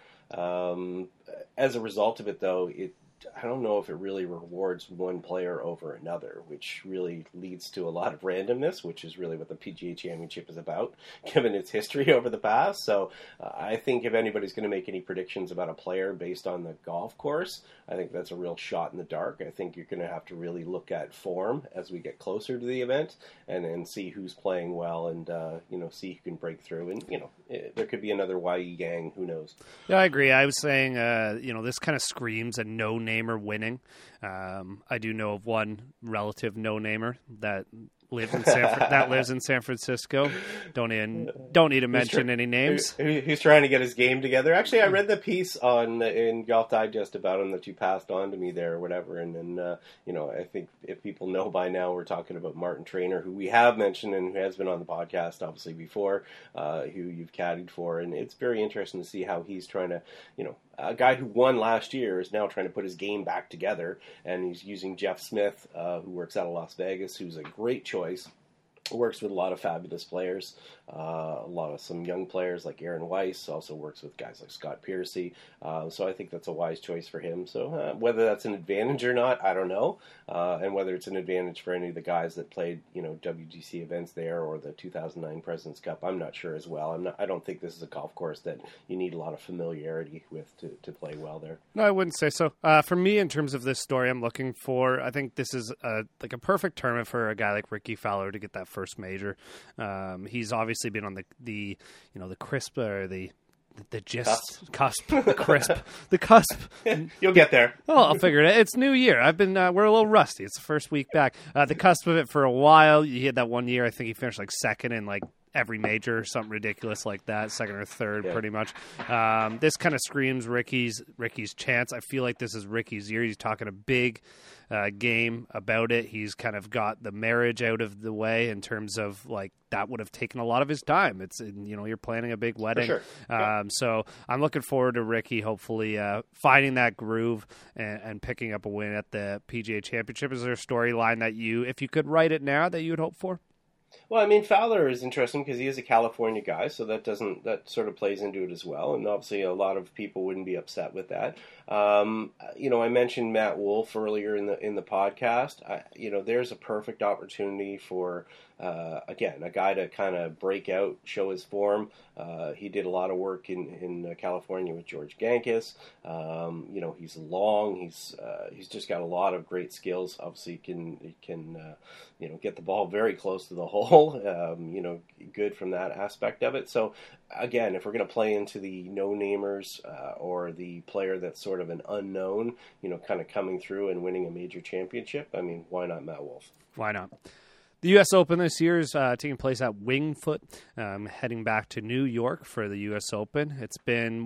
As a result of it, though, I don't know if it really rewards one player over another, which really leads to a lot of randomness, which is really what the PGA Championship is about, given its history over the past. So I think if anybody's going to make any predictions about a player based on the golf course, I think that's a real shot in the dark. I think you're going to have to really look at form as we get closer to the event and see who's playing well and, see who can break through. And, there could be another Yi Yang, who knows? Yeah, I agree. I was saying, this kind of screams a no-namer winning. I do know of one relative no-namer that lives in San Francisco. Don't need to mention any names. Who's trying to get his game together? Actually, I read the piece in Golf Digest about him that you passed on to me there or whatever. And then, I think if people know by now, we're talking about Martin Traynor, who we have mentioned and who has been on the podcast obviously before, who you've caddied for. And it's very interesting to see how he's trying to, a guy who won last year is now trying to put his game back together, and he's using Jeff Smith, who works out of Las Vegas, who's a great choice. Works with a lot of fabulous players, some young players like Aaron Weiss, also works with guys like Scott Piercy. So I think that's a wise choice for him. So whether that's an advantage or not, I don't know. And whether it's an advantage for any of the guys that played, WGC events there or the 2009 President's Cup, I'm not sure as well. I don't think this is a golf course that you need a lot of familiarity with to play well there. No, I wouldn't say so. For me, in terms of this story, I'm looking for, I think this is a perfect tournament for a guy like Ricky Fowler to get that first major. He's obviously been on the crisp or the cusp, the cusp. You'll get there. Oh, I'll figure it out. It's New Year. We're a little rusty. It's the first week back. The cusp of it for a while. He had that one year. I think he finished like second in like every major, something ridiculous like that, second or third, pretty much. This kind of screams Ricky's chance. I feel like this is Ricky's year. He's talking a big game about it. He's kind of got the marriage out of the way in terms of like that would have taken a lot of his time. It's, you know, you're planning a big wedding. For sure. So I'm looking forward to Ricky hopefully finding that groove and picking up a win at the PGA Championship. Is there a storyline that you, if you could write it now, that you would hope for? Well, I mean, Fowler is interesting because he is a California guy, so that sort of plays into it as well. And obviously, a lot of people wouldn't be upset with that. You know, I mentioned Matt Wolff earlier in the podcast. You know, there's a perfect opportunity for again a guy to kind of break out, show his form. He did a lot of work in California with George Gankas. You know, he's long. He's just got a lot of great skills. Obviously, he can you know, get the ball very close to the hole. You know, good from that aspect of it. So again, if we're going to play into the no-namers or the player that's sort of an unknown, you know, kind of coming through and winning a major championship, I mean, why not Matt Wolff? Why not? The U.S. Open this year is taking place at Winged Foot, heading back to New York for the U.S. Open. It's been,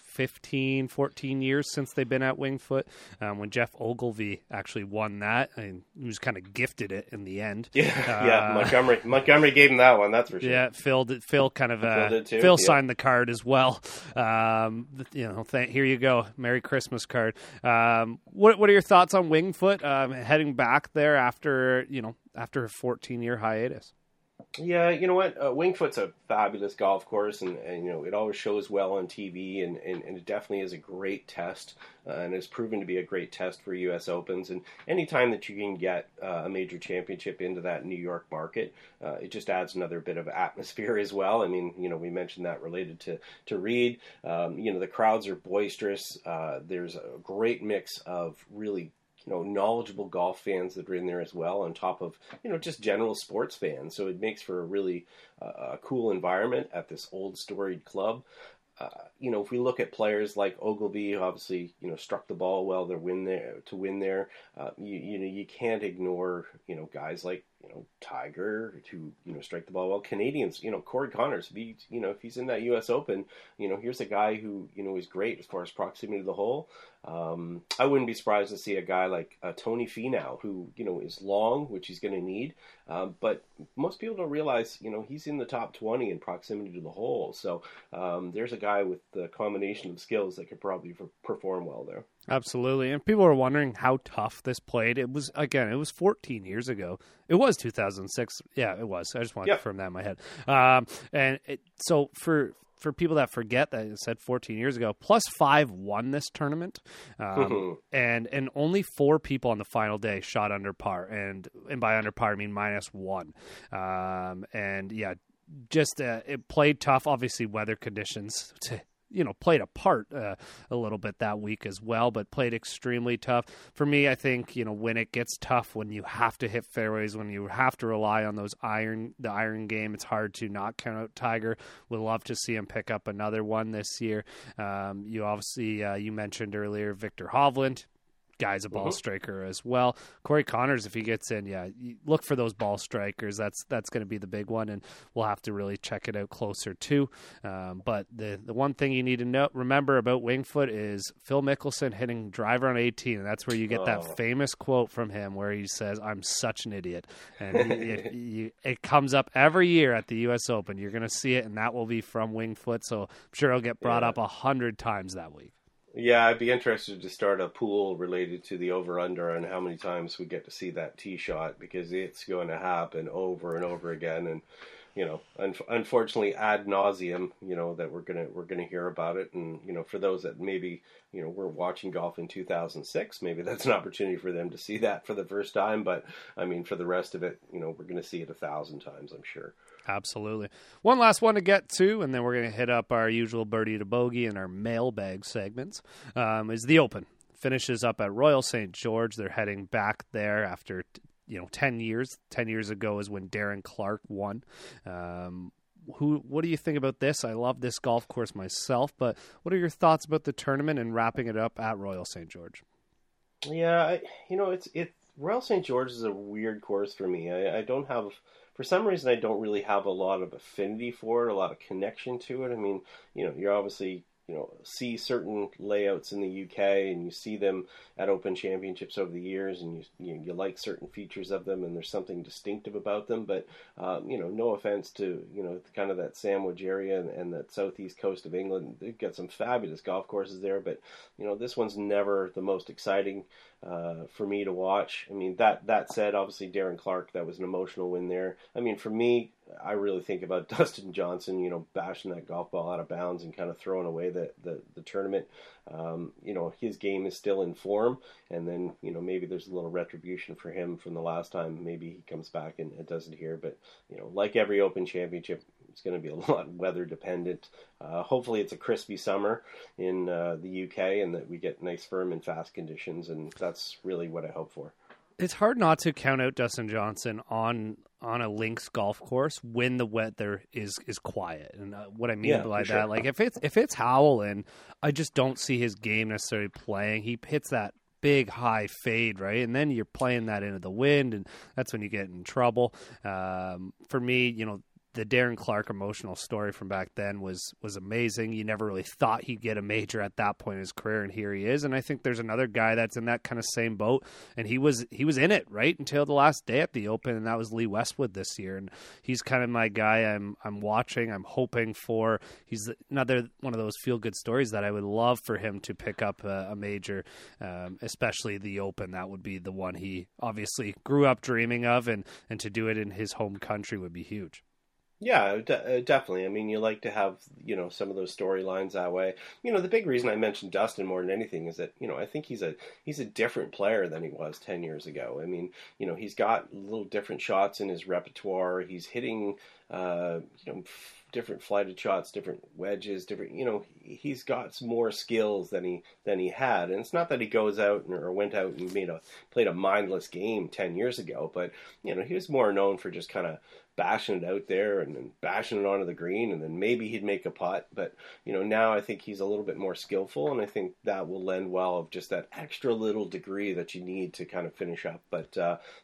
14 years since they've been at Winged Foot, when Jeff Ogilvy actually won that, and he was kind of gifted it in the end. Yeah, Montgomery gave him that one, that's for sure. Yeah, Phil kind of Phil did too. Phil signed the card as well. You know, here you go, Merry Christmas card. What are your thoughts on Winged Foot heading back there after a 14-year hiatus? Yeah, you know what? Winged Foot's a fabulous golf course, and you know, it always shows well on TV, and it definitely is a great test, and it's proven to be a great test for U.S. Opens. And anytime that you can get a major championship into that New York market, it just adds another bit of atmosphere as well. I mean, you know, we mentioned that related to Reed. You know, the crowds are boisterous. There's a great mix of really, you know, knowledgeable golf fans that are in there as well, on top of, you know, just general sports fans. So it makes for a really cool environment at this old storied club. You know, if we look at players like Ogilvy, who obviously, you know, struck the ball well to win there. You know, you can't ignore, you know, guys like, you know, Tiger, to, you know, strike the ball well. Canadians, you know, Corey Connors, if he's in that U.S. Open, you know, here's a guy who, you know, is great as far as proximity to the hole. I wouldn't be surprised to see a guy like Tony Finau, who, you know, is long, which he's going to need. But most people don't realize, you know, he's in the top 20 in proximity to the hole. So there's a guy with the combination of skills that could probably perform well there. Absolutely. And people are wondering how tough this played. It was 14 years ago. It was 2006. Yeah, it was. I just want to confirm that in my head. So for people that forget that it said 14 years ago, +5 won this tournament. And only 4 people on the final day shot under par. And by under par, I mean -1. And yeah, just it played tough. Obviously, weather conditions played a part a little bit that week as well, but played extremely tough. For me, I think, you know, when it gets tough, when you have to hit fairways, when you have to rely on the iron game, it's hard to not count out Tiger. Would love to see him pick up another one this year. You obviously, you mentioned earlier, Victor Hovland. Guy's a ball striker as well. Corey Connors, if he gets in, you look for those ball strikers. That's going to be the big one, and we'll have to really check it out closer too. But the one thing you need to remember about Winged Foot is Phil Mickelson hitting driver on 18, and that's where you get that famous quote from him where he says, "I'm such an idiot," and it comes up every year at the U.S. Open. You're going to see it, and that will be from Winged Foot. So I'm sure it'll get brought up 100 times that week. Yeah, I'd be interested to start a pool related to the over-under and how many times we get to see that tee shot, because it's going to happen over and over again. And, you know, unfortunately ad nauseum, you know, that we're gonna hear about it. And, you know, for those that maybe, you know, were watching golf in 2006, maybe that's an opportunity for them to see that for the first time. But I mean, for the rest of it, you know, we're going to see it 1,000 times, I'm sure. Absolutely. One last one to get to, and then we're going to hit up our usual birdie to bogey and our mailbag segments, is the Open. Finishes up at Royal St. George. They're heading back there after, 10 years. 10 years ago is when Darren Clarke won. What do you think about this? I love this golf course myself, but what are your thoughts about the tournament and wrapping it up at Royal St. George? Yeah, it's Royal St. George is a weird course for me. I don't have for some reason I don't really have a lot of affinity for it, a lot of connection to it. I mean, you're obviously, see certain layouts in the UK and you see them at Open Championships over the years, and you like certain features of them, and there's something distinctive about them. But no offense to kind of that Sandwich area and that southeast coast of England, they've got some fabulous golf courses there. But this one's never the most exciting for me to watch. I mean, that said, obviously Darren Clarke, that was an emotional win there. I mean, for me, I really think about Dustin Johnson, bashing that golf ball out of bounds and kind of throwing away the tournament. His game is still in form, and then, maybe there's a little retribution for him from the last time. Maybe he comes back and does it here. But, like every Open Championship, it's going to be a lot weather dependent. Hopefully it's a crispy summer in the UK, and that we get nice, firm and fast conditions, and that's really what I hope for. It's hard not to count out Dustin Johnson on a links golf course when the weather is quiet. And what I mean by that, sure. Like if it's howling, I just don't see his game necessarily playing. He hits that big high fade, right? And then you're playing that into the wind, and that's when you get in trouble. For me, the Darren Clarke emotional story from back then was amazing. You never really thought he'd get a major at that point in his career, and here he is. And I think there's another guy that's in that kind of same boat, and he was in it right until the last day at the Open, and that was Lee Westwood this year. And he's kind of my guy. I'm watching. I'm hoping for. He's another one of those feel good stories that I would love for him to pick up a major, especially the Open. That would be the one he obviously grew up dreaming of, and to do it in his home country would be huge. Yeah, definitely. I mean, you like to have, some of those storylines that way. The big reason I mentioned Dustin more than anything is that, I think he's a different player than he was 10 years ago. I mean, he's got little different shots in his repertoire. He's hitting, different flighted shots, different wedges, different, he's got more skills than he had. And it's not that he goes out or went out and played a mindless game 10 years ago, but, he was more known for just kind of bashing it out there and then bashing it onto the green, and then maybe he'd make a putt. But, now I think he's a little bit more skillful, and I think that will lend well of just that extra little degree that you need to kind of finish up. But,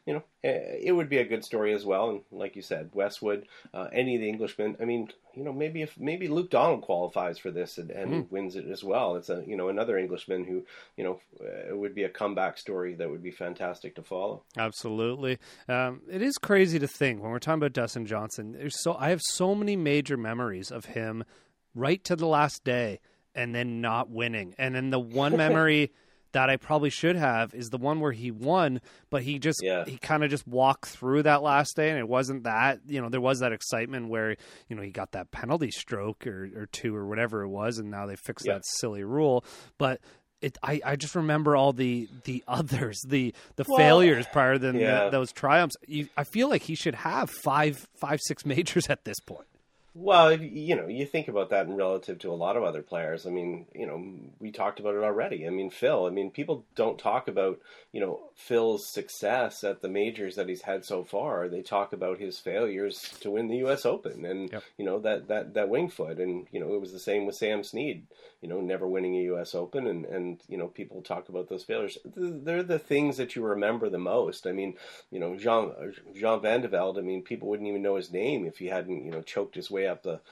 it would be a good story as well. And like you said, Westwood, any of the Englishmen, I mean, maybe Luke Donald qualifies for this and wins it as well. It's another Englishman who, it would be a comeback story that would be fantastic to follow. Absolutely. It is crazy to think when we're talking about Dustin Johnson, I have so many major memories of him right to the last day and then not winning. And then the one memory that I probably should have is the one where he won, but he kind of just walked through that last day, and it wasn't that, there was that excitement where, he got that penalty stroke or two or whatever it was, and now they fixed that silly rule. But I just remember all the others, the failures prior than those triumphs. I feel like he should have five, 6 majors at this point. Well, you think about that in relative to a lot of other players. I mean, we talked about it already. I mean, Phil, people don't talk about, Phil's success at the majors that he's had so far. They talk about his failures to win the U.S. Open and, that wing foot. And, it was the same with Sam Snead, never winning a U.S. Open. And people talk about those failures. They're the things that you remember the most. I mean, Jean Van de Velde, people wouldn't even know his name if he hadn't, choked his way up the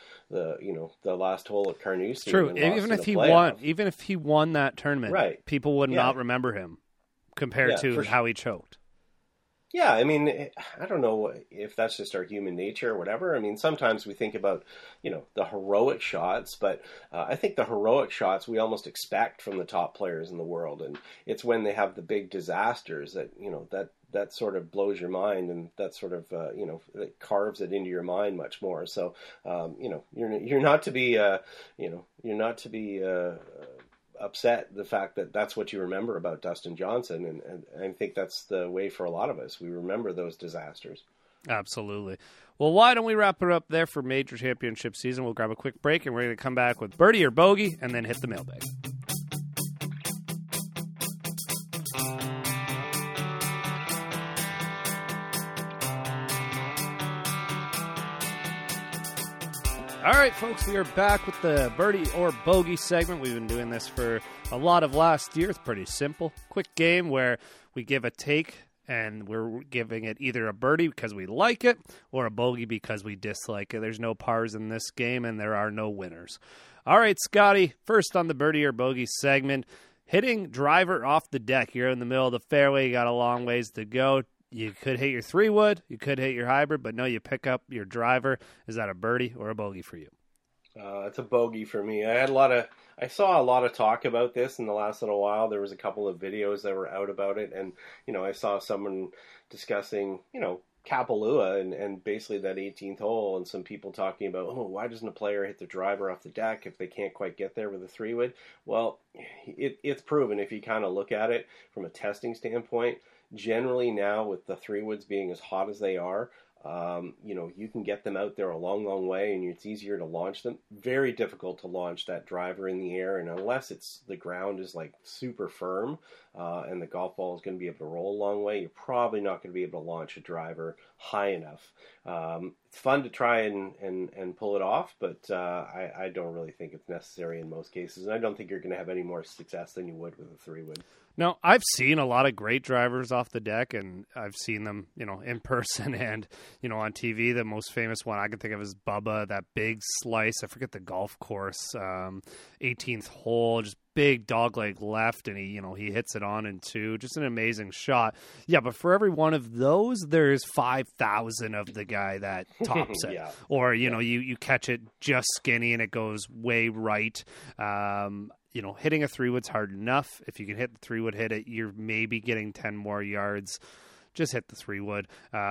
last hole at Carnoustie. True. Even if he won that tournament, right, people would not remember him compared to how he choked. Yeah, I don't know if that's just our human nature or whatever. Sometimes we think about, the heroic shots, but I think the heroic shots we almost expect from the top players in the world. And it's when they have the big disasters that, that sort of blows your mind, and that sort of, it carves it into your mind much more. So, you're not to be, upset the fact that that's what you remember about Dustin Johnson, and I think that's the way for a lot of us. We remember those disasters. Absolutely. Well, why don't we wrap it up there for Major Championship season? We'll grab a quick break, and we're going to come back with birdie or bogey, and then hit the mailbag. All right, folks, we are back with the birdie or bogey segment. We've been doing this for a lot of last year. It's pretty simple. Quick game where we give a take and we're giving it either a birdie because we like it or a bogey because we dislike it. There's no pars in this game, and there are no winners. All right, Scotty, first on the birdie or bogey segment, hitting driver off the deck. You're in the middle of the fairway. You got a long ways to go. You could hit your 3-wood. You could hit your hybrid, but no, you pick up your driver. Is that a birdie or a bogey for you? It's a bogey for me. I saw a lot of talk about this in the last little while. There was a couple of videos that were out about it, and I saw someone discussing Kapalua and basically that 18th hole, and some people talking about, why doesn't a player hit the driver off the deck if they can't quite get there with a 3-wood? Well, it's proven if you kind of look at it from a testing standpoint. Generally now, with the 3-woods being as hot as they are, you can get them out there a long, long way, and it's easier to launch them. Very difficult to launch that driver in the air, and unless the ground is like super firm and the golf ball is going to be able to roll a long way, you're probably not going to be able to launch a driver high enough. It's fun to try and pull it off, but I don't really think it's necessary in most cases, and I don't think you're going to have any more success than you would with a 3-wood. No, I've seen a lot of great drivers off the deck, and I've seen them, in person and, on TV. The most famous one I can think of is Bubba, that big slice. I forget the golf course, 18th hole, just big dogleg left, and he hits it on in 2. Just an amazing shot. Yeah, but for every one of those, there's 5,000 of the guy that tops it. Yeah. Or, you catch it just skinny and it goes way right. Hitting a 3-wood's hard enough. If you can hit the 3-wood, hit it, you're maybe getting 10 more yards. Just hit the 3-wood.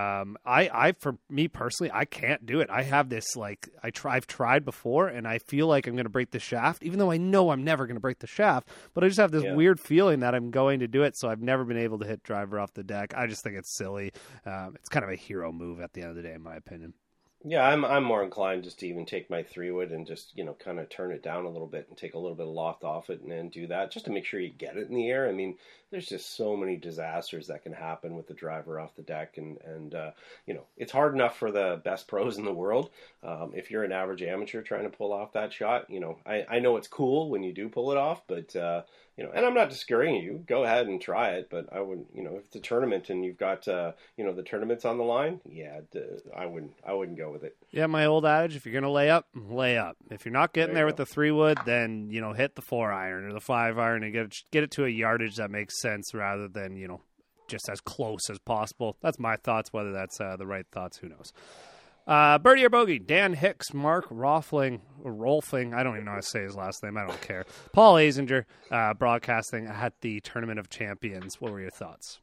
For me personally, I can't do it. I have this, I've tried before, and I feel like I'm going to break the shaft, even though I know I'm never going to break the shaft. But I just have this weird feeling that I'm going to do it, so I've never been able to hit driver off the deck. I just think it's silly. It's kind of a hero move at the end of the day, in my opinion. Yeah, I'm more inclined just to even take my 3-wood and just, kind of turn it down a little bit and take a little bit of loft off it and do that just to make sure you get it in the air. I mean, there's just so many disasters that can happen with the driver off the deck. And it's hard enough for the best pros in the world. If you're an average amateur trying to pull off that shot, I know it's cool when you do pull it off, but, and I'm not discouraging you. Go ahead and try it, but I wouldn't, if it's a tournament and you've got, the tournament's on the line, I wouldn't go with it. Yeah, my old adage, if you're going to lay up, lay up. If you're not getting there with the 3-wood, then, hit the 4-iron or the 5-iron and get it to a yardage that makes sense rather than, just as close as possible. That's my thoughts. Whether that's the right thoughts, who knows. Birdie or bogey? Dan Hicks, Mark Rolfing, I don't even know how to say his last name. I don't care. Paul Azinger, broadcasting at the Tournament of Champions. What were your thoughts?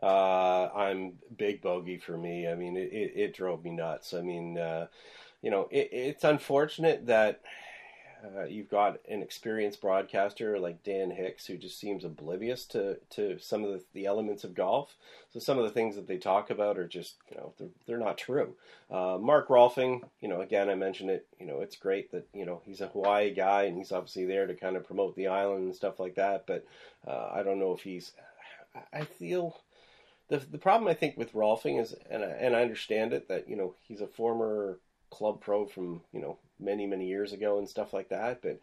I'm big bogey for me. I mean, it drove me nuts. I mean, it's unfortunate that you've got an experienced broadcaster like Dan Hicks who just seems oblivious to some of the elements of golf. So some of the things that they talk about are just, they're not true. Mark Rolfing, again, I mentioned it, it's great that, he's a Hawaii guy and he's obviously there to kind of promote the island and stuff like that. But I don't know if I feel the problem I think with Rolfing is, and I understand it, that, he's a former club pro from, many, many years ago and stuff like that. But,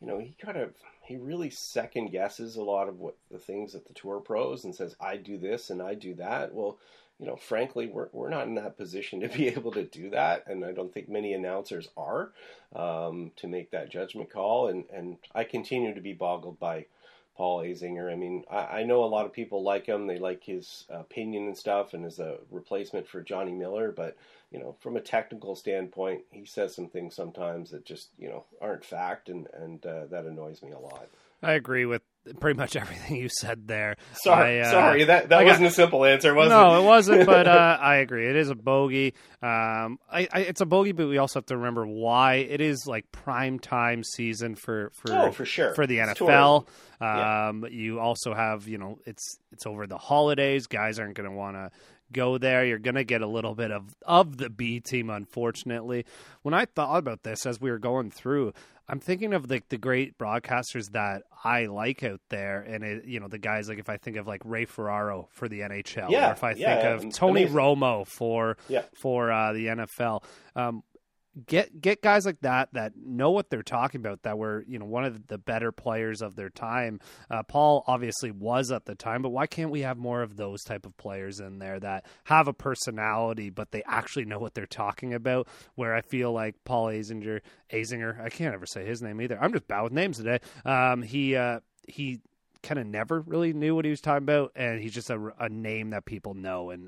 he really second guesses a lot of what the things that the tour pros and says, I do this and I do that. Well, frankly, we're not in that position to be able to do that. And I don't think many announcers are, to make that judgment call. And I continue to be boggled by Paul Azinger. I mean, I know a lot of people like him. They like his opinion and stuff and as a replacement for Johnny Miller. But, from a technical standpoint, he says some things sometimes that just, aren't fact. And that annoys me a lot. I agree with pretty much everything you said there. Sorry, that wasn't a simple answer, was it? No, it wasn't, but I agree. It is a bogey. It's a bogey, but we also have to remember why. It is like prime time season for sure. For the NFL. You also have, it's over the holidays. Guys aren't going to want to go there. You're going to get a little bit of the B team, unfortunately. When I thought about this as we were going through, I'm thinking of the great broadcasters that I like out there, and the guys like if I think of like Ray Ferraro for the NHL, or if I think of Tony Romo for the NFL. get guys like that know what they're talking about, that were, one of the better players of their time. Paul obviously was at the time, but why can't we have more of those type of players in there that have a personality, but they actually know what they're talking about? Where I feel like Paul Azinger, I can't ever say his name either. I'm just bad with names today. He kind of never really knew what he was talking about, and he's just a name that people know. And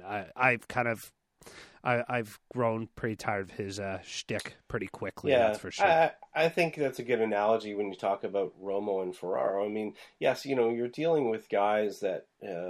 I've grown pretty tired of his shtick pretty quickly. Yeah, that's for sure. I think that's a good analogy when you talk about Romo and Ferraro. I mean, yes, you're dealing with guys that,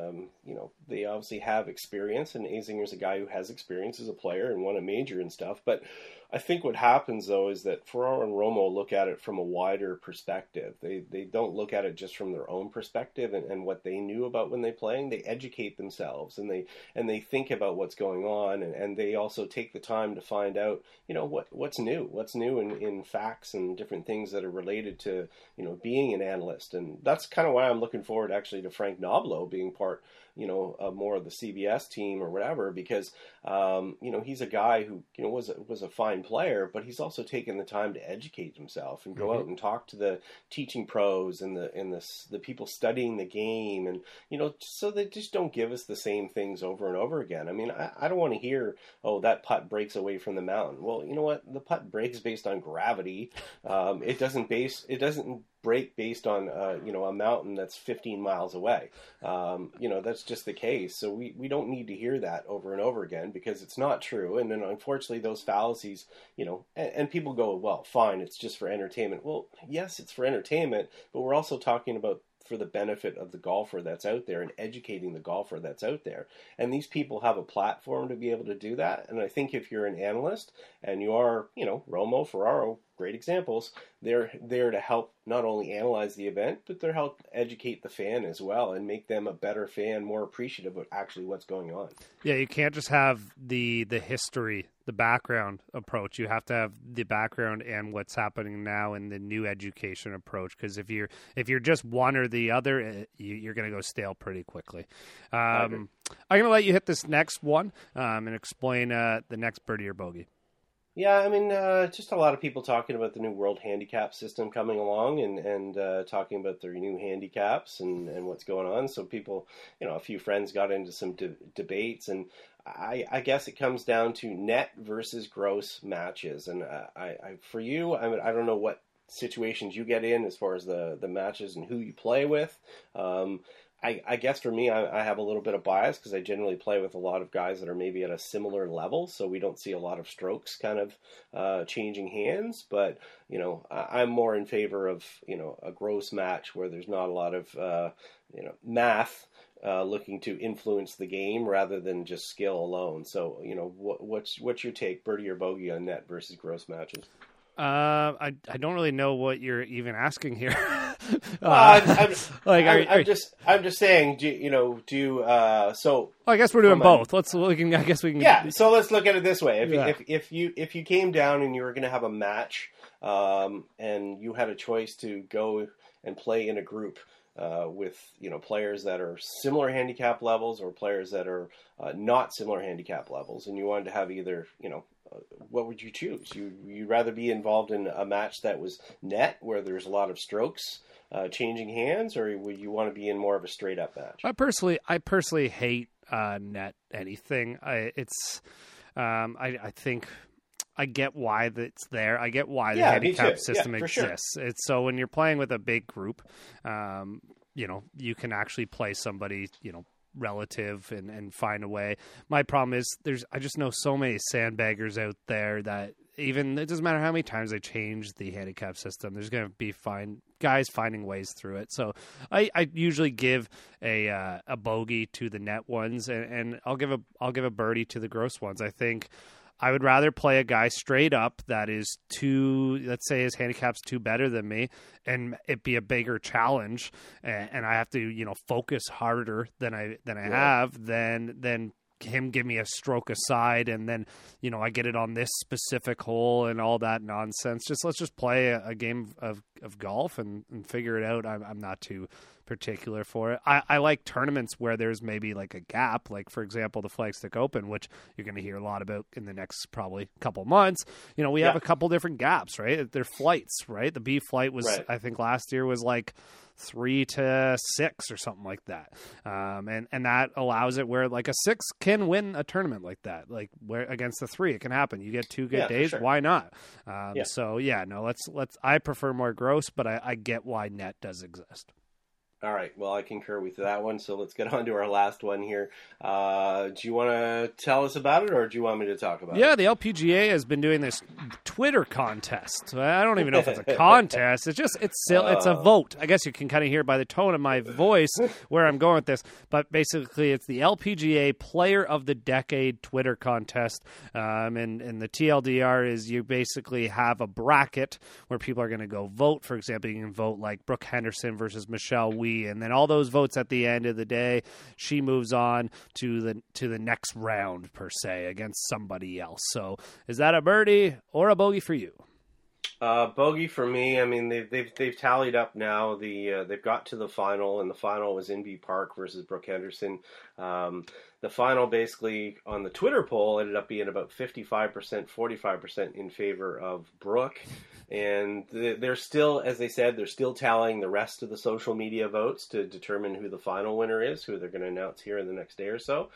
they obviously have experience, and Azinger's a guy who has experience as a player and won a major and stuff. But I think what happens, though, is that Ferraro and Romo look at it from a wider perspective. They don't look at it just from their own perspective and what they knew about when they're playing. They educate themselves, and they think about what's going on, and they also take the time to find out, what's new in facts and different things that are related to, being an analyst. And that's kind of why I'm looking forward actually to Frank Noblo being part, more of the CBS team or whatever, because, he's a guy who, was a fine player, but he's also taken the time to educate himself and go out and talk to the teaching pros and the people studying the game. And, so they just don't give us the same things over and over again. I mean, I don't want to hear, oh, that putt breaks away from the mountain. Well, you know what? The putt breaks based on gravity. It doesn't break based on, a mountain that's 15 miles away. That's just the case. So we don't need to hear that over and over again, because it's not true. And then unfortunately those fallacies, and people go, well, fine, it's just for entertainment. Well, yes, it's for entertainment, but we're also talking about for the benefit of the golfer that's out there and educating the golfer that's out there. And these people have a platform to be able to do that. And I think if you're an analyst and you are, Romo, Ferraro, great examples, they're there to help not only analyze the event, but they're help educate the fan as well and make them a better fan, more appreciative of actually what's going on. Yeah, you can't just have the history, the background approach. You have to have the background and what's happening now in the new education approach. Because if you're just one or the other, you're going to go stale pretty quickly. I'm going to let you hit this next one and explain the next birdie or bogey. Yeah, I mean, just a lot of people talking about the new World Handicap system coming along and talking about their new handicaps and what's going on. So people, a few friends got into some debates, and I guess it comes down to net versus gross matches. And for you, I don't know what situations you get in as far as the matches and who you play with. I guess for me, I have a little bit of bias because I generally play with a lot of guys that are maybe at a similar level, so we don't see a lot of strokes kind of changing hands. But, I'm more in favor of, a gross match where there's not a lot of, math looking to influence the game rather than just skill alone. So, what's your take, birdie or bogey, on net versus gross matches? I don't really know what you're even asking here. I'm just saying. So I guess we're doing both. I guess we can. Yeah. So let's look at it this way. If you came down and you were going to have a match, and you had a choice to go and play in a group with players that are similar handicap levels or players that are not similar handicap levels, and you wanted to have either what would you choose? You'd rather be involved in a match that was net, where there's a lot of strokes changing hands, or would you want to be in more of a straight up match? I personally hate net anything. I think I get why it's there. I get why the handicap system exists. Sure. It's so when you're playing with a big group, you can actually play somebody, relative and find a way. My problem is I just know so many sandbaggers out there that even it doesn't matter how many times they change the handicap system, there's going to be guys finding ways through it. So I usually give a bogey to the net ones, and I'll give a birdie to the gross ones. I think I would rather play a guy straight up that is let's say his handicap's two better than me, and it be a bigger challenge, and I have to, focus harder than I have, than him give me a stroke aside, and then, I get it on this specific hole and all that nonsense. Let's just play a game of golf and figure it out. I'm not too particular for it. I like tournaments where there's maybe like a gap, like for example the Flagstick Open, which you're going to hear a lot about in the next probably couple months. We have a couple different gaps, right? They're flights, right? The B flight was I think last year was like 3 to 6 or something like that, and that allows it where like a 6 can win a tournament like that, like where against the 3 it can happen. You get 2 good days, why not? So let's. I prefer more gross, but I get why net does exist. All right. Well, I concur with that one. So let's get on to our last one here. Do you want to tell us about it, or do you want me to talk about it? Yeah, the LPGA has been doing this Twitter contest. I don't even know if it's a contest. It's a vote. I guess you can kind of hear by the tone of my voice where I'm going with this. But basically, it's the LPGA Player of the Decade Twitter contest. And the TLDR is you basically have a bracket where people are going to go vote. For example, you can vote like Brooke Henderson versus Michelle Wie. And then all those votes at the end of the day, she moves on to the next round per se against somebody else. So is that a birdie or a bogey for you? Bogey for me. I mean, they've tallied up now. They've got to the final, and the final was Inbee Park versus Brooke Henderson. The final basically on the Twitter poll ended up being about 55%, 45% in favor of Brooke. And they're still, as they said, they're still tallying the rest of the social media votes to determine who the final winner is, who they're going to announce here in the next day or so.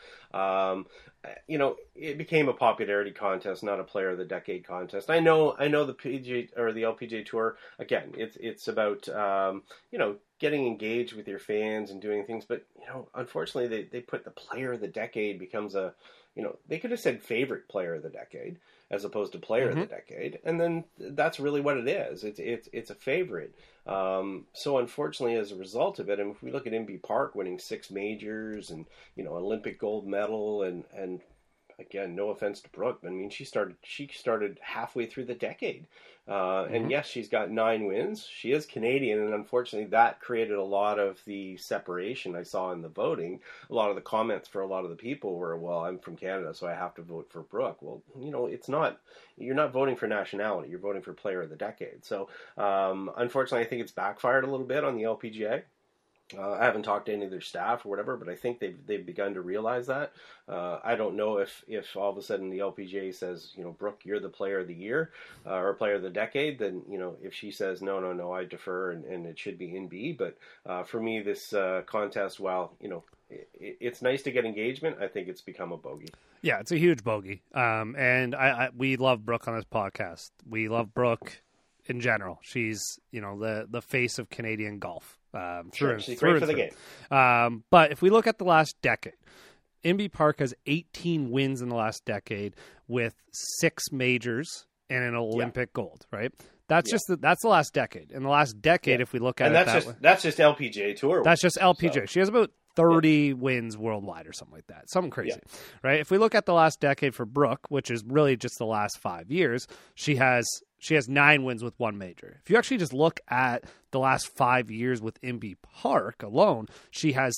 It became a popularity contest, not a Player of the Decade contest. I know the PGA or the LPGA Tour, again, it's about, getting engaged with your fans and doing things. But, unfortunately, they put the Player of the Decade becomes a, they could have said favorite Player of the Decade as opposed to Player of the Decade. And then that's really what it is. It's a favorite. So unfortunately, as a result of it, and if we look at Inbee Park winning 6 majors and, Olympic gold medal and again, no offense to Brooke, but I mean, she started halfway through the decade. And yes, she's got 9 wins. She is Canadian, and unfortunately that created a lot of the separation I saw in the voting. A lot of the comments for a lot of the people were, well, I'm from Canada, so I have to vote for Brooke. Well, it's not, you're not voting for nationality, you're voting for Player of the Decade. So unfortunately, I think it's backfired a little bit on the LPGA. I haven't talked to any of their staff or whatever, but I think they've begun to realize that. I don't know if all of a sudden the LPGA says, Brooke, you're the Player of the Year or Player of the Decade, then, if she says, no, I defer and it should be Inbee. But for me, this contest, while, it's nice to get engagement, I think it's become a bogey. Yeah, it's a huge bogey. And we love Brooke on this podcast. We love Brooke in general. She's, the face of Canadian golf. She's great for the game. But if we look at the last decade, Inbee Park has 18 wins in the last decade with 6 majors and an Olympic gold, right? That's that's the last decade. In the last decade, if we look at that's just LPGA Tour. That's just LPGA. So. She has about 30 wins worldwide or something like that. Something crazy, right? If we look at the last decade for Brooke, which is really just the last 5 years, she has 9 wins with 1 major. If you actually just look at the last 5 years with Inbee Park alone, she has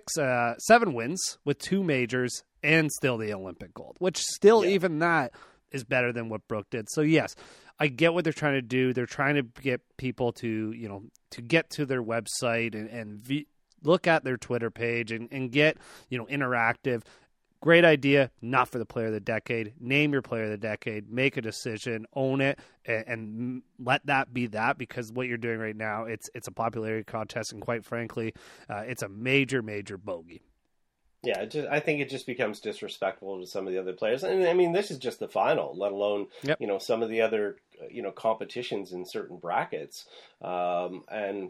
7 wins with 2 majors and still the Olympic gold, which still even that is better than what Brooke did. So yes, I get what they're trying to do. They're trying to get people to, to get to their website and look at their Twitter page and get, interactive. Great idea, not for the Player of the Decade. Name your Player of the Decade, make a decision, own it, and let that be that, because what you're doing right now, it's a popularity contest, and quite frankly, it's a major, major bogey. Yeah, I think it just becomes disrespectful to some of the other players. And I mean, this is just the final, let alone, some of the other, competitions in certain brackets. And,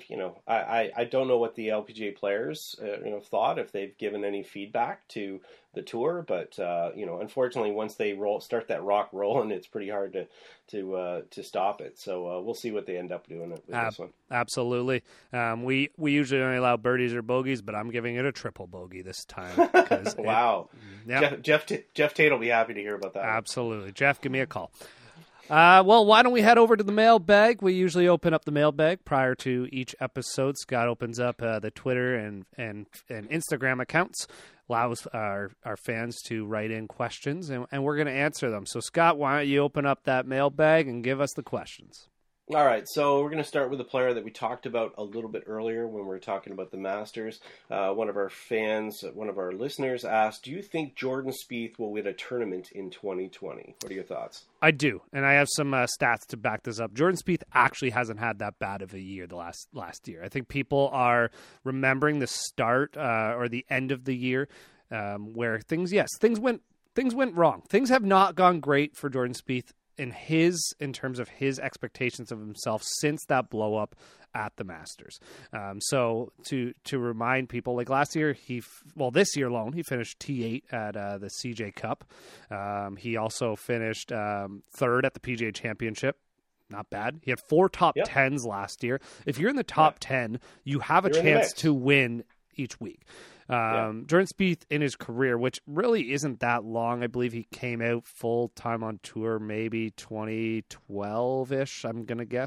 I don't know what the LPGA players, thought, if they've given any feedback to the tour. But, unfortunately, once they start that rock rolling, it's pretty hard to stop it. So we'll see what they end up doing with this one. Absolutely. We usually only allow birdies or bogeys, but I'm giving it a triple bogey this time. Wow. Jeff Tate will be happy to hear about that. Absolutely. Jeff, give me a call. Well, why don't we head over to the mailbag? We usually open up the mailbag prior to each episode. Scott opens up the Twitter and Instagram accounts, allows our fans to write in questions, and we're going to answer them. So, Scott, why don't you open up that mailbag and give us the questions? All right, so we're going to start with a player that we talked about a little bit earlier when we were talking about the Masters. One of our fans, one of our listeners asked, do you think Jordan Spieth will win a tournament in 2020? What are your thoughts? I do, and I have some stats to back this up. Jordan Spieth actually hasn't had that bad of a year the last year. I think people are remembering the start or the end of the year where things went wrong. Things have not gone great for Jordan Spieth in terms of his expectations of himself since that blow up at the Masters. So to remind people, like last year, this year alone, he finished T8 at the CJ Cup. He also finished third at the PGA Championship. Not bad. He had 4 top 10s last year. If you're in the top 10, you have a chance to win each week. Jordan Spieth in his career, which really isn't that long. I believe he came out full time on tour maybe 2012-ish, I'm going to guess.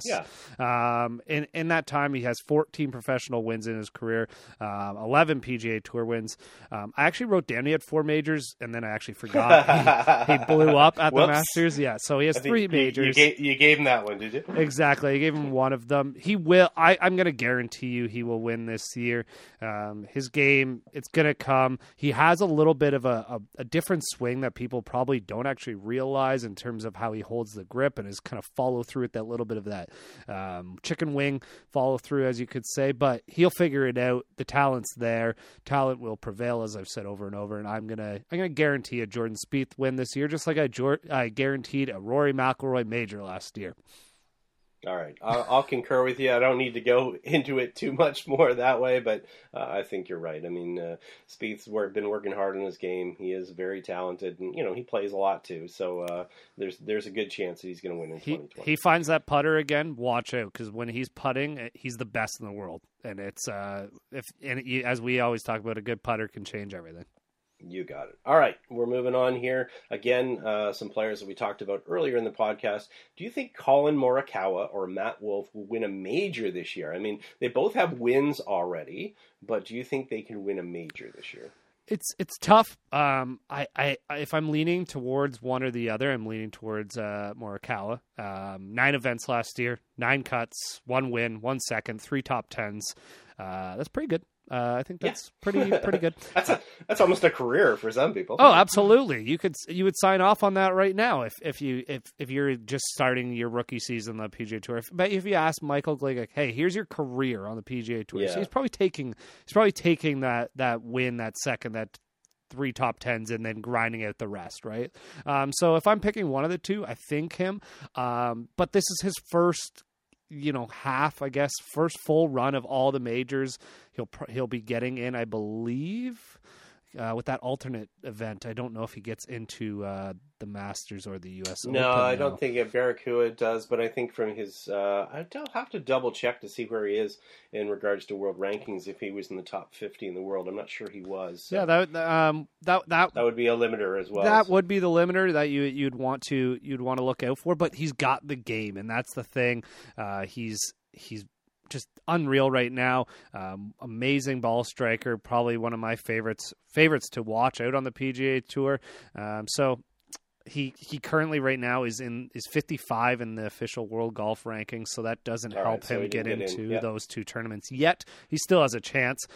In that time, he has 14 professional wins in his career, 11 PGA Tour wins. I actually wrote down he had 4 majors, and then I actually forgot. He blew up at the Masters. Yeah, so he has 3 majors. You gave him that one, did you? Exactly. I gave him one of them. He will. I'm going to guarantee you he will win this year. His game, it's going to come. He has a little bit of a different swing that people probably don't actually realize in terms of how he holds the grip and his kind of follow through with that little bit of that chicken wing follow through, as you could say. But he'll figure it out. The talent's there. Talent will prevail, as I've said over and over. And I'm gonna guarantee a Jordan Spieth win this year, just like I guaranteed a Rory McIlroy major last year. All right. I'll concur with you. I don't need to go into it too much more that way, but I think you're right. I mean, Spieth's been working hard on his game. He is very talented, and, he plays a lot too. So there's a good chance that he's going to win in 2020. He finds that putter again, watch out, because when he's putting, he's the best in the world. And it's as we always talk about, a good putter can change everything. You got it. All right, we're moving on here. Again, some players that we talked about earlier in the podcast. Do you think Colin Morikawa or Matt Wolff will win a major this year? I mean, they both have wins already, but do you think they can win a major this year? It's tough. If I'm leaning towards one or the other, I'm leaning towards Morikawa. 9 events last year, 9 cuts, 1 win, 1 second, 3 top 10s. That's pretty good. I think that's pretty good. That's almost a career for some people. Oh, absolutely. You would sign off on that right now if you're just starting your rookie season on the PGA Tour. But if you ask Michael Glick, hey, here's your career on the PGA Tour, so he's probably taking that win, that second, that 3 top 10s, and then grinding out the rest, right? So if I'm picking one of the two, I think him. But this is his first half, I guess, first full run of all the majors he'll be getting in, I believe, with that alternate event. I don't know if he gets into the Masters or the U.S. Open. No, I don't think Barracuda does, but I think from his, I'll have to double check to see where he is in regards to world rankings. If he was in the top 50 in the world, I'm not sure he was. So. Yeah, that would be a limiter as well. That would be the limiter that you'd want to look out for. But he's got the game, and that's the thing. He's just unreal right now. Amazing ball striker, probably one of my favorites to watch out on the PGA Tour. So he currently right now is 55 in the official world golf rankings, so that doesn't help him get into those 2 tournaments yet. He still has a chance,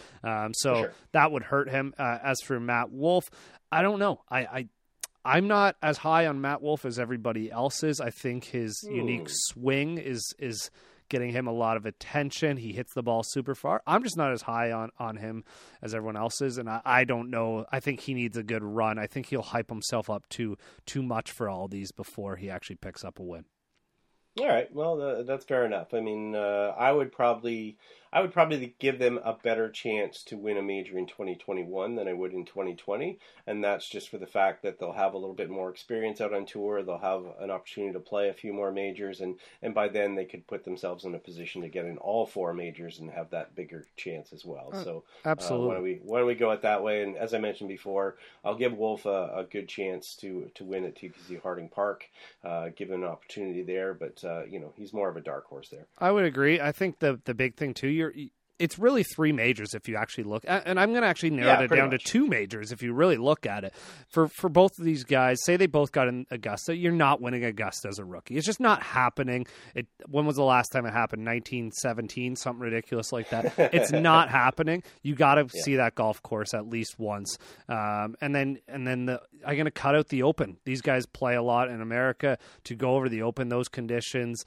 that would hurt him. As for Matt Wolff, I don't know. I'm not as high on Matt Wolff as everybody else is. I think his unique swing is getting him a lot of attention. He hits the ball super far. I'm just not as high on him as everyone else is, and I don't know. I think he needs a good run. I think he'll hype himself up too much for all these before he actually picks up a win. All right, well, that's fair enough. I mean, I would probably give them a better chance to win a major in 2021 than I would in 2020, and that's just for the fact that they'll have a little bit more experience out on tour. They'll have an opportunity to play a few more majors, and by then they could put themselves in a position to get in all 4 majors and have that bigger chance as well. So absolutely, why don't we go it that way? And as I mentioned before, I'll give Wolff a good chance to win at TPC Harding Park, give him an opportunity there, but he's more of a dark horse there. I would agree. I think the big thing too, it's really 3 majors if you actually look at, and I'm going to actually narrow it down to 2 majors if you really look at it. For both of these guys, say they both got in Augusta, you're not winning Augusta as a rookie. It's just not happening. When was the last time it happened? 1917, something ridiculous like that. It's not happening. You got to see that golf course at least once. And then I'm going to cut out the Open. These guys play a lot in America. To go over the Open, those conditions,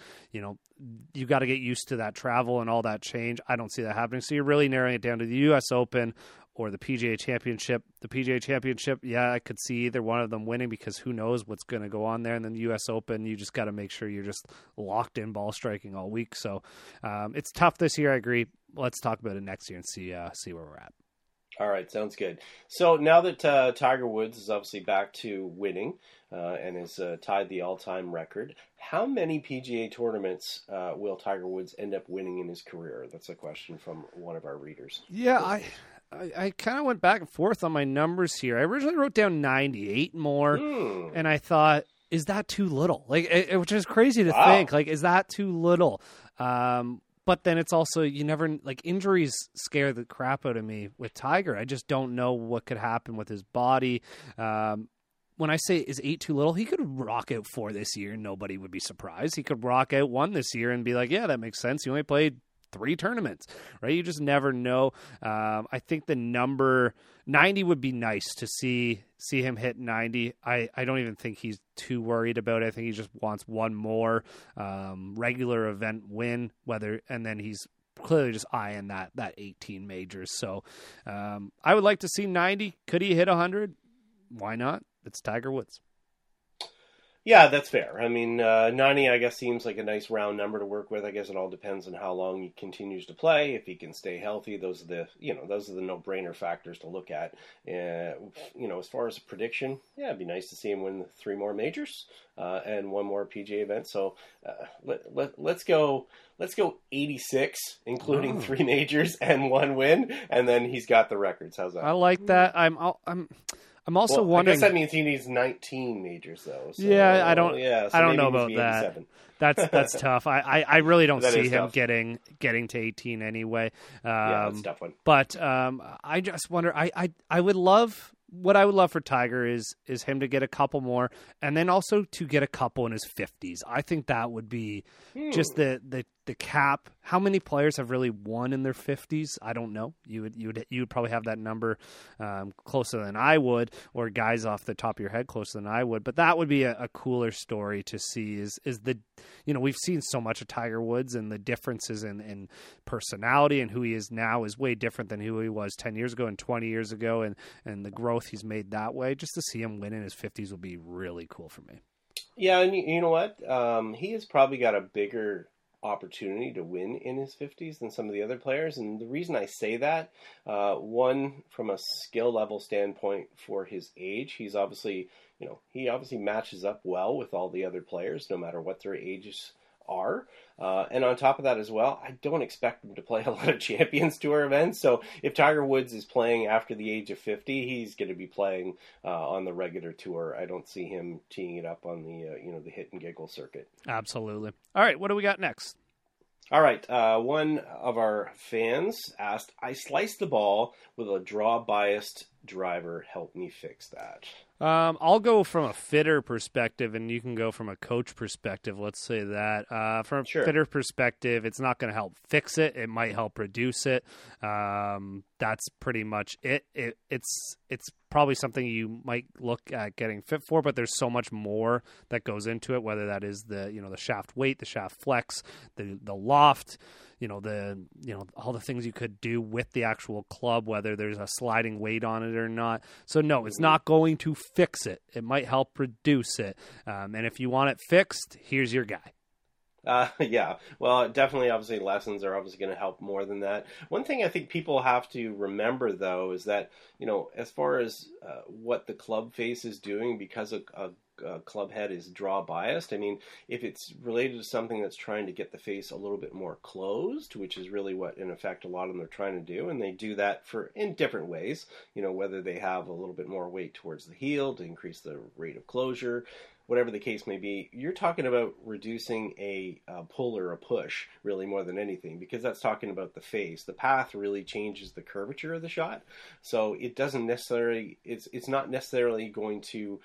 you got to get used to that travel and all that change. I don't see that happening. So you're really narrowing it down to the U.S. Open or the PGA Championship. The PGA Championship, yeah, I could see either one of them winning because who knows what's going to go on there. And then the U.S. Open, you just got to make sure you're just locked in ball striking all week. So it's tough this year, I agree. Let's talk about it next year and see where we're at. All right, sounds good. So now that Tiger Woods is obviously back to winning and has tied the all-time record, how many PGA tournaments will Tiger Woods end up winning in his career? That's a question from one of our readers. Yeah, I kind of went back and forth on my numbers here. I originally wrote down 98 more, and I thought, is that too little? Which is crazy to think. Is that too little? But then it's also, you never, injuries scare the crap out of me with Tiger. I just don't know what could happen with his body. When I say, is 8 too little, he could rock out 4 this year and nobody would be surprised. He could rock out 1 this year and be like, yeah, that makes sense. He only played 3 tournaments, right? You just never know. I think the number 90 would be nice to see him hit 90. I don't even think he's too worried about it. I think he just wants one more regular event win, and then he's clearly just eyeing that 18 majors. So I would like to see 90. Could he hit 100? Why not? It's Tiger Woods. Yeah, that's fair. I mean, 90, I guess, seems like a nice round number to work with. I guess it all depends on how long he continues to play. If he can stay healthy, those are the no-brainer factors to look at. As far as a prediction, yeah, it'd be nice to see him win 3 more majors and 1 more PGA event. So let's go 86, including 3 majors and 1 win, and then he's got the records. How's that? I like that. I'm also wondering. I guess that means he needs 19 majors, though. So, yeah, I so don't know about that. That's tough. I really don't see him getting to 18 anyway. Yeah, that's a tough one. But I just wonder. I would love. What I would love for Tiger is him to get a couple more, and then also to get a couple in his 50s. I think that would be just the cap. How many players have really won in their 50s? I don't know. You would probably have that number closer than I would, or guys off the top of your head closer than I would. But that would be a cooler story to see. Is the we've seen so much of Tiger Woods, and the differences in personality and who he is now is way different than who he was 10 years ago and 20 years ago, and the growth he's made that way. Just to see him win in his 50s would be really cool for me. Yeah, and you know what? He has probably got a bigger opportunity to win in his 50s than some of the other players. And the reason I say that, one, from a skill level standpoint for his age, he obviously matches up well with all the other players, no matter what their ages are. And on top of that as well, I don't expect him to play a lot of Champions Tour events. So if Tiger Woods is playing after the age of 50, he's going to be playing on the regular tour. I don't see him teeing it up on the hit and giggle circuit. Absolutely. All right, what do we got next? All right, one of our fans asked, I sliced the ball with a draw-biased driver. Help me fix that. I'll go from a fitter perspective, and you can go from a coach perspective. Let's say that. From a fitter perspective, it's not going to help fix it. It might help reduce it. That's pretty much it. It's probably something you might look at getting fit for, but there's so much more that goes into it. Whether that is the shaft weight, the shaft flex, the loft. All the things you could do with the actual club, whether there's a sliding weight on it or not. So no, it's not going to fix it. It might help reduce it. And if you want it fixed, here's your guy. Yeah, well, definitely, obviously, lessons are obviously going to help more than that. One thing I think people have to remember, though, is that, as far as what the club face is doing, because a club head is draw biased. I mean, if it's related to something that's trying to get the face a little bit more closed, which is really what, in effect, a lot of them are trying to do, and they do that in different ways, whether they have a little bit more weight towards the heel to increase the rate of closure, whatever the case may be, you're talking about reducing a pull or a push, really, more than anything, because that's talking about the face. The path really changes the curvature of the shot, so it doesn't necessarily, it's not necessarily going to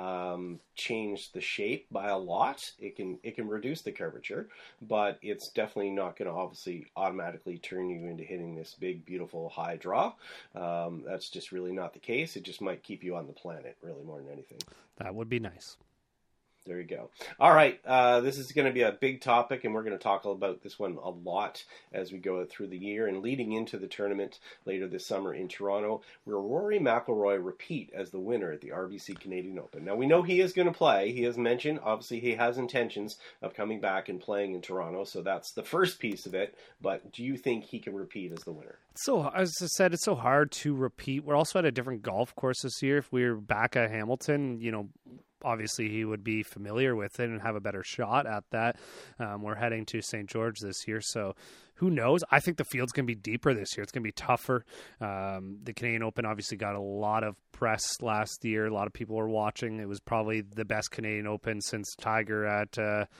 change the shape by a lot. It can reduce the curvature, but it's definitely not going to obviously automatically turn you into hitting this big, beautiful high draw. That's just really not the case. It just might keep you on the planet, really, more than anything. That would be nice. There you go. All right. This is going to be a big topic, and we're going to talk about this one a lot as we go through the year and leading into the tournament later this summer in Toronto, where Rory McIlroy repeat as the winner at the RBC Canadian Open. Now, we know he is going to play. He has mentioned, obviously, he has intentions of coming back and playing in Toronto, so that's the first piece of it. But do you think he can repeat as the winner? So, as I said, it's so hard to repeat. We're also at a different golf course this year. If we were back at Hamilton, obviously he would be familiar with it and have a better shot at that. We're heading to St. George this year, so who knows? I think the field's going to be deeper this year. It's going to be tougher. The Canadian Open obviously got a lot of press last year. A lot of people were watching. It was probably the best Canadian Open since Tiger at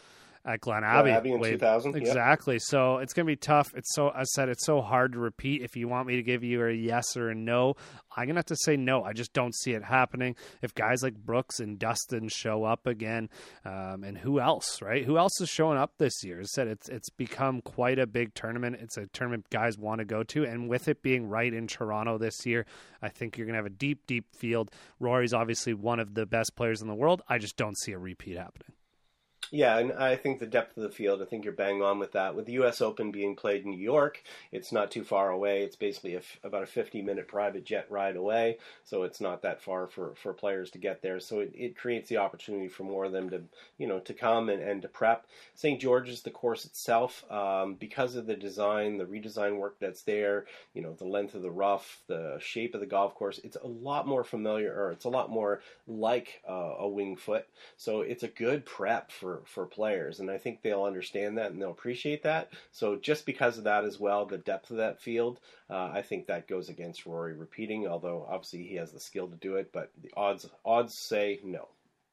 Glen Abbey in 2000. Exactly. Yep. So it's going to be tough. It's so hard to repeat. If you want me to give you a yes or a no, I'm going to have to say no. I just don't see it happening. If guys like Brooks and Dustin show up again, and who else, right? Who else is showing up this year? As I said, it's become quite a big tournament. It's a tournament guys want to go to. And with it being right in Toronto this year, I think you're going to have a deep, deep field. Rory's obviously one of the best players in the world. I just don't see a repeat happening. Yeah, and I think the depth of the field, I think you're bang on with that. With the U.S. Open being played in New York, it's not too far away. It's basically about a 50-minute private jet ride away, so it's not that far for players to get there. So it creates the opportunity for more of them to come and to prep. St. George's, the course itself, because of the design, the redesign work that's there, the length of the rough, the shape of the golf course, it's a lot more familiar, or it's a lot more like a Winged Foot. So it's a good prep for players, and I think they'll understand that and they'll appreciate that. So just because of that as well, the depth of that field, I think that goes against Rory repeating, although obviously he has the skill to do it, but the odds say no.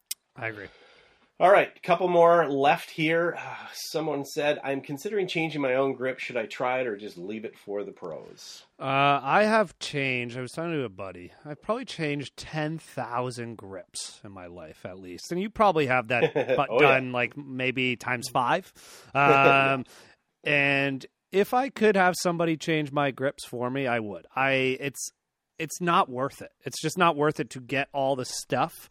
I agree. All right, a couple more left here. Someone said, I'm considering changing my own grip. Should I try it or just leave it for the pros? I have changed. I was talking to a buddy. I've probably changed 10,000 grips in my life, at least. And you probably have that done like maybe times 5. And if I could have somebody change my grips for me, I would. It's not worth it. It's just not worth it to get all the stuff.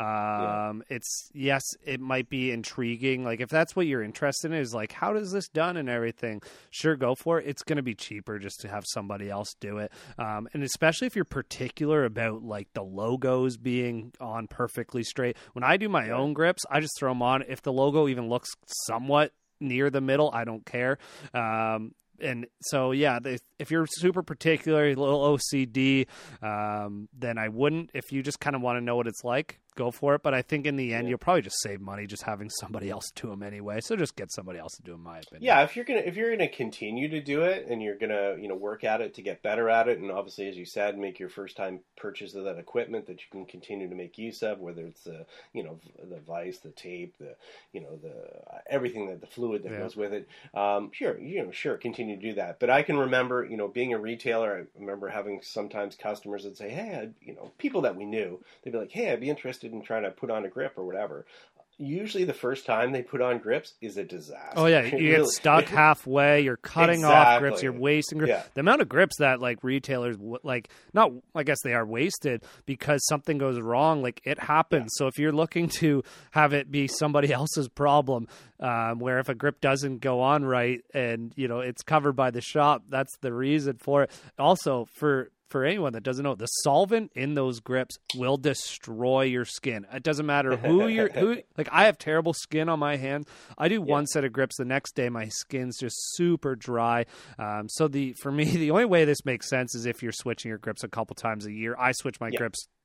It might be intriguing. Like if that's what you're interested in, is like, how does this done and everything? Sure, go for it. It's going to be cheaper just to have somebody else do it. And especially if you're particular about like the logos being on perfectly straight. When I do my own grips, I just throw them on. If the logo even looks somewhat near the middle, I don't care. And so, if you're super particular, a little OCD, then I wouldn't. If you just kind of want to know what it's like, go for it. But I think in the end, you'll probably just save money just having somebody else do them anyway. So just get somebody else to do them, in my opinion. Yeah, if you're gonna continue to do it and you're gonna work at it to get better at it, and obviously, as you said, make your first time purchase of that equipment that you can continue to make use of, whether it's the vise, the tape, the everything, that the fluid that goes with it. Sure, continue to do that. But I can remember, being a retailer, I remember having sometimes customers that say, hey, people that we knew, they'd be like, hey, I'd be interested in trying to put on a grip or whatever. Usually the first time they put on grips is a disaster. Oh, yeah. You get stuck halfway. You're cutting off grips. You're wasting grips. Yeah. The amount of grips that, like, retailers, I guess they are wasted because something goes wrong. Like, it happens. Yeah. So if you're looking to have it be somebody else's problem, where if a grip doesn't go on right and, it's covered by the shop, that's the reason for it. Also, for anyone that doesn't know, the solvent in those grips will destroy your skin. It doesn't matter like I have terrible skin on my hands. I do one set of grips, the next day my skin's just super dry. For me, the only way this makes sense is if you're switching your grips a couple times a year. I switch my grips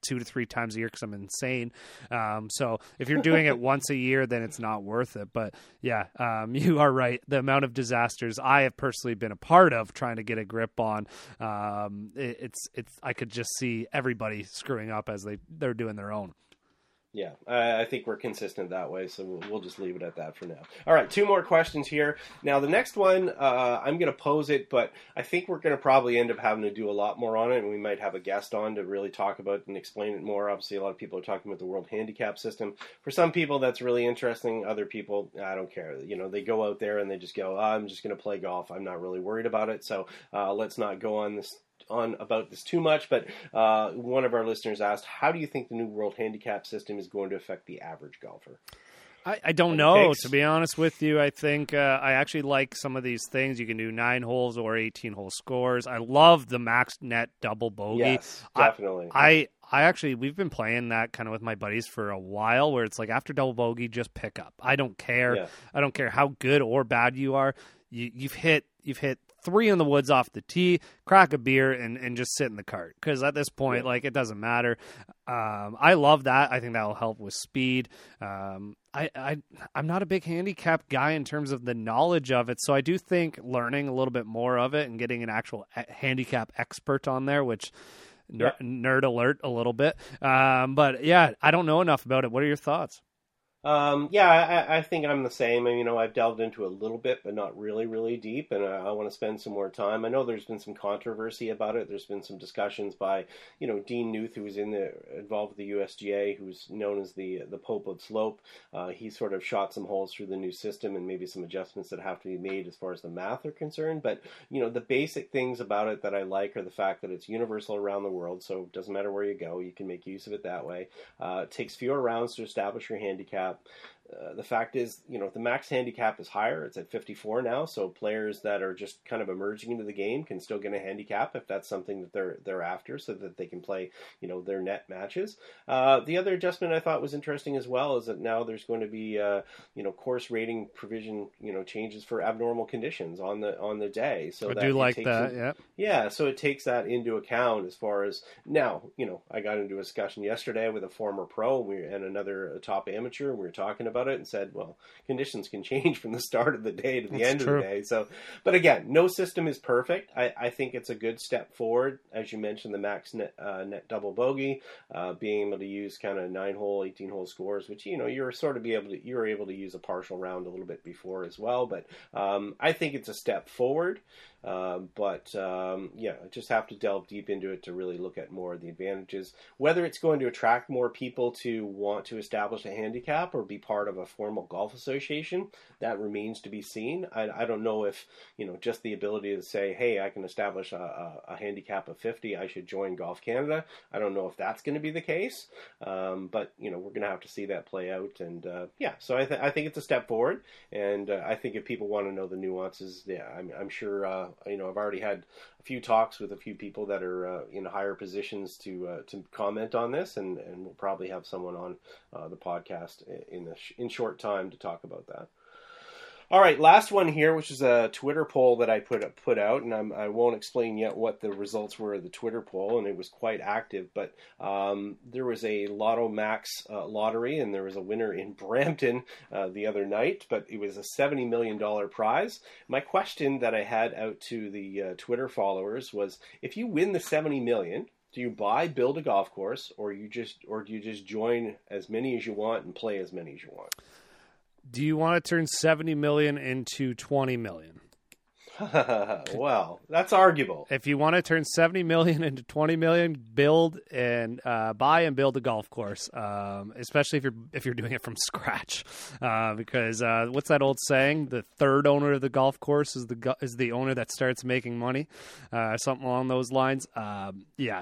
2 to 3 times a year because I'm insane. So if you're doing it once a year, then it's not worth it. But yeah, you are right. The amount of disasters I have personally been a part of trying to get a grip on, it's I could just see everybody screwing up as they're doing their own. Yeah, I think we're consistent that way, so we'll just leave it at that for now. All right, 2 more questions here. Now, the next one, I'm going to pose it, but I think we're going to probably end up having to do a lot more on it, and we might have a guest on to really talk about it and explain it more. Obviously, a lot of people are talking about the World Handicap System. For some people, that's really interesting. Other people, I don't care. You know, they go out there and they just go, I'm just going to play golf. I'm not really worried about it, so let's not go on about this too much, but one of our listeners asked, how do you think the new World Handicap System is going to affect the average golfer? I don't know, to be honest with you. I think I actually like some of these things. You can do 9 holes or 18-hole scores. I love the max net double bogey. Yes, definitely. I actually, we've been playing that kind of with my buddies for a while, where it's like after double bogey, just pick up. I don't care. Yeah. I don't care how good or bad you are. You've hit 3 in the woods off the tee, crack a beer, and just sit in the cart. Because at this point, like, it doesn't matter. I love that. I think that will help with speed. I'm not a big handicap guy in terms of the knowledge of it, so I do think learning a little bit more of it and getting an actual handicap expert on there, which nerd alert a little bit. But yeah, I don't know enough about it. What are your thoughts? I think I'm the same. You know, I've delved into it a little bit, but not really, really deep, and I want to spend some more time. I know there's been some controversy about it. There's been some discussions by, you know, Dean Knuth, who was involved with the USGA, who's known as the Pope of Slope. He sort of shot some holes through the new system and maybe some adjustments that have to be made as far as the math are concerned. But, you know, the basic things about it that I like are the fact that it's universal around the world, so it doesn't matter where you go, you can make use of it that way. It takes fewer rounds to establish your handicap. The fact is, you know, the max handicap is higher. It's at 54 now, so players that are just kind of emerging into the game can still get a handicap if that's something that they're after, so that they can play, you know, their net matches. The other adjustment I thought was interesting as well is that now there's going to be, you know, course rating provision, you know, changes for abnormal conditions on the day. So I do like that. Yeah. Yeah. So it takes that into account as far as now. You know, I got into a discussion yesterday with a former pro and another top amateur. And we were talking about it and said, well, conditions can change from the start of the day to the end of the day. So, but again, no system is perfect. I think it's a good step forward. As you mentioned, the max net double bogey, being able to use kind of 9-hole, 18-hole scores, which, you know, you're able to use a partial round a little bit before as well. But I think it's a step forward. Yeah, I just have to delve deep into it to really look at more of the advantages. Whether it's going to attract more people to want to establish a handicap or be part of a formal golf association, that remains to be seen. I don't know if, you know, just the ability to say, hey, I can establish a handicap of 50, I should join Golf Canada. I don't know if that's going to be the case, but, you know, we're going to have to see that play out. And so I think it's a step forward, and I think if people want to know the nuances, I'm sure. You know, I've already had a few talks with a few people that are in higher positions to comment on this, and we'll probably have someone on the podcast in short time to talk about that. All right, last one here, which is a Twitter poll that I put out, and I won't explain yet what the results were of the Twitter poll, and it was quite active, but there was a Lotto Max lottery, and there was a winner in Brampton the other night, but it was a $70 million prize. My question that I had out to the Twitter followers was, if you win the $70 million, do you build a golf course, or do you just join as many as you want and play as many as you want? Do you want to turn 70 million into 20 million? Well, that's arguable. If you want to turn 70 million into 20 million, build and buy and build a golf course, especially if you're doing it from scratch. Because what's that old saying? The third owner of the golf course is the owner that starts making money. Something along those lines. I'm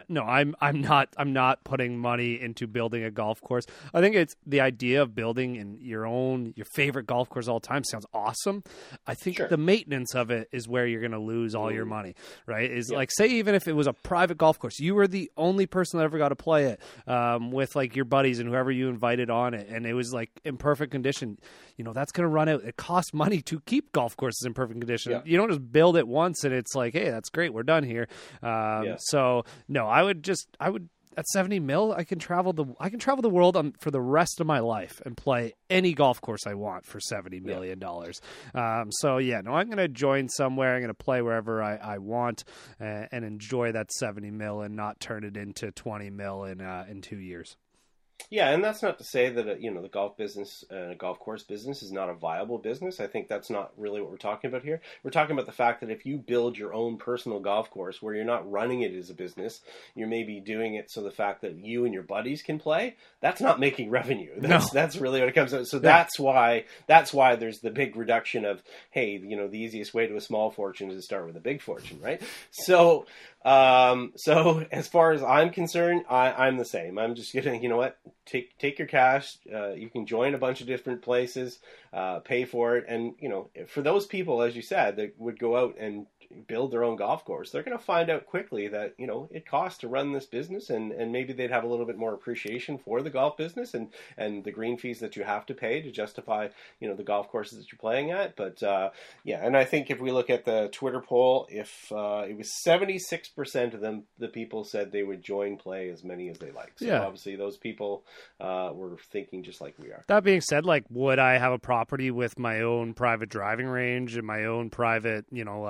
not putting money into building a golf course. I think it's the idea of building in your favorite golf course all the time sounds awesome. I think the maintenance of it is where you're going to lose all your money, right? Like, say, even if it was a private golf course, you were the only person that ever got to play it with like your buddies and whoever you invited on it, and it was like in perfect condition. You know, that's going to run out. It costs money to keep golf courses in perfect condition. Yeah. You don't just build it once and it's like, hey, that's great, we're done here. So no, I would at 70 mil, I can travel the world for the rest of my life and play any golf course I want for $70 million. So yeah, no, I'm going to join somewhere. I'm going to play wherever I want and enjoy that 70 mil and not turn it into 20 mil in 2 years. Yeah, and that's not to say that the golf business, golf course business, is not a viable business. I think that's not really what we're talking about here. We're talking about the fact that if you build your own personal golf course where you're not running it as a business, you're maybe doing it so the fact that you and your buddies can play. That's not making revenue. That's really what it comes to. So that's why there's the big reduction of, hey, the easiest way to a small fortune is to start with a big fortune, right? So as far as I'm concerned, I'm the same. I'm just gonna, take your cash. You can join a bunch of different places, pay for it, and for those people, as you said, that would go out and build their own golf course, they're going to find out quickly that it costs to run this business, and maybe they'd have a little bit more appreciation for the golf business and the green fees that you have to pay to justify the golf courses that you're playing at. But and I think if we look at the Twitter poll, if it was 76% of them, the people said they would play as many as they like. So obviously those people were thinking just like we are. That being said, would I have a property with my own private driving range and my own private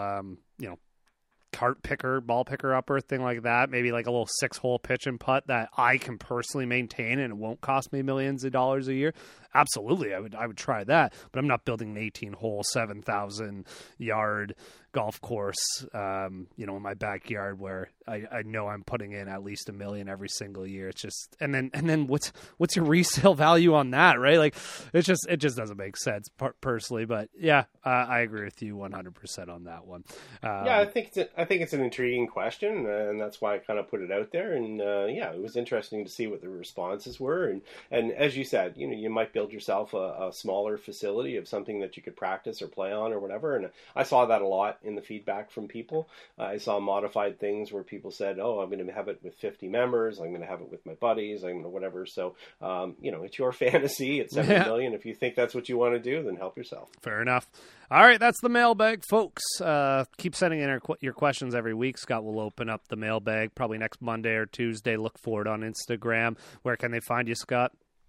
cart picker, ball picker upper, thing like that, maybe like a little 6-hole pitch and putt that I can personally maintain and it won't cost me millions of dollars a year? Absolutely, I would try that, but I'm not building an 18-hole, 7,000 yard golf course, in my backyard where I know I'm putting in at least $1 million every single year. It's just, and then what's your resale value on that, right? It just doesn't make sense personally. But yeah, I agree with you 100% on that one. I think it's an intriguing question, and that's why I kind of put it out there. And it was interesting to see what the responses were. And as you said, you might build yourself a smaller facility of something that you could practice or play on or whatever. And I saw that a lot in the feedback from people. I saw modified things where people said, oh, I'm going to have it with 50 members. I'm going to have it with my buddies. I'm going to whatever. So, it's your fantasy. It's $7 million. If you think that's what you want to do, then help yourself. Fair enough. All right. That's the mailbag, folks. Keep sending in your questions every week. Scott will open up the mailbag probably next Monday or Tuesday. Look for it on Instagram. Where can they find you, Scott?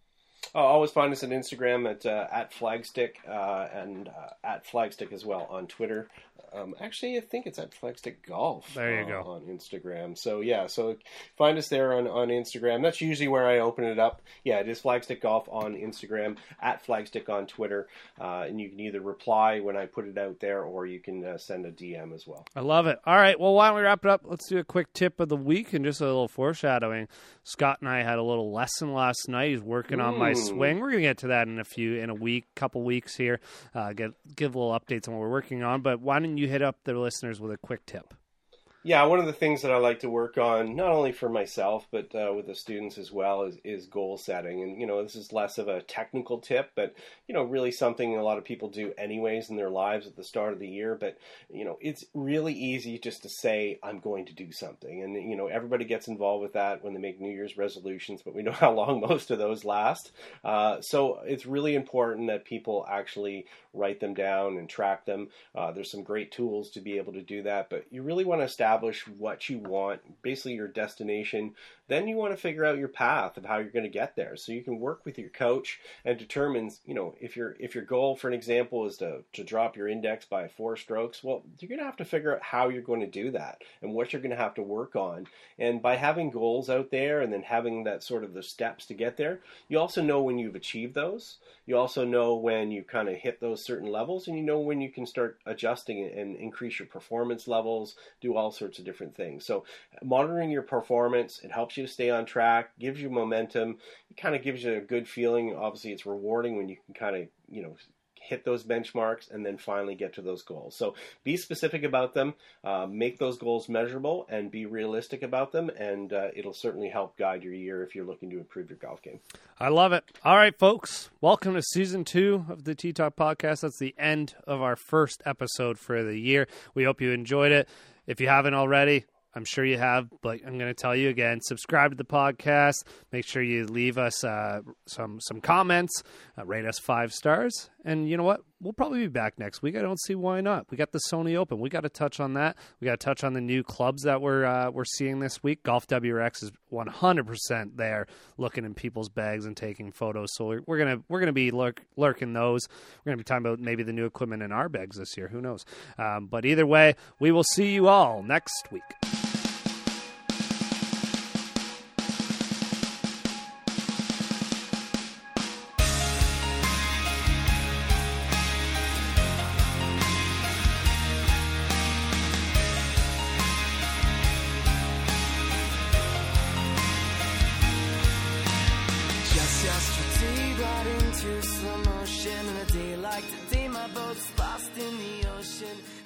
Always find us on Instagram at Flagstick and at Flagstick as well on Twitter. Actually, I think it's at Flagstick Golf. There you go. On Instagram. So find us there on Instagram. That's usually where I open it up. Yeah, it is Flagstick Golf on Instagram, at Flagstick on Twitter. And you can either reply when I put it out there, or you can send a DM as well. I love it. All right, well, why don't we wrap it up? Let's do a quick tip of the week and just a little foreshadowing. Scott and I had a little lesson last night. He's working on my swing. We're going to get to that in a couple weeks here. Give little updates on what we're working on. But why don't you hit up the listeners with a quick tip? Yeah, one of the things that I like to work on, not only for myself, but with the students as well, is goal setting. And, this is less of a technical tip, but, really something a lot of people do anyways in their lives at the start of the year. But, it's really easy just to say, I'm going to do something. And, everybody gets involved with that when they make New Year's resolutions, but we know how long most of those last. So it's really important that people actually write them down and track them. There's some great tools to be able to do that, but you really want to establish what you want, basically your destination. Then you want to figure out your path of how you're going to get there. So you can work with your coach and determine, if your goal, for an example, is to drop your index by 4 strokes, well, you're going to have to figure out how you're going to do that and what you're going to have to work on. And by having goals out there and then having that sort of the steps to get there, you also know when you've achieved those. You also know when you kind of hit those certain levels, and you know when you can start adjusting and increase your performance levels, do all sorts of different things. So monitoring your performance, it helps you to stay on track, gives you momentum, it kind of gives you a good feeling. Obviously, it's rewarding when you can kind of, hit those benchmarks and then finally get to those goals. So be specific about them, make those goals measurable, and be realistic about them, and it'll certainly help guide your year if you're looking to improve your golf game. I love it. All right, folks, welcome to Season 2 of the Tee Talk Podcast. That's the end of our first episode for the year. We hope you enjoyed it. If you haven't already, I'm sure you have, but I'm going to tell you again, subscribe to the podcast. Make sure you leave us some comments, rate us 5 stars. And you know what? We'll probably be back next week. I don't see why not. We got the Sony Open. We got to touch on that. We got to touch on the new clubs that we're seeing this week. Golf WRX is 100% there, looking in people's bags and taking photos. So we're gonna be lurking those. We're gonna be talking about maybe the new equipment in our bags this year. Who knows? But either way, we will see you all next week. Slow motion, and a day like today my boat's lost in the ocean.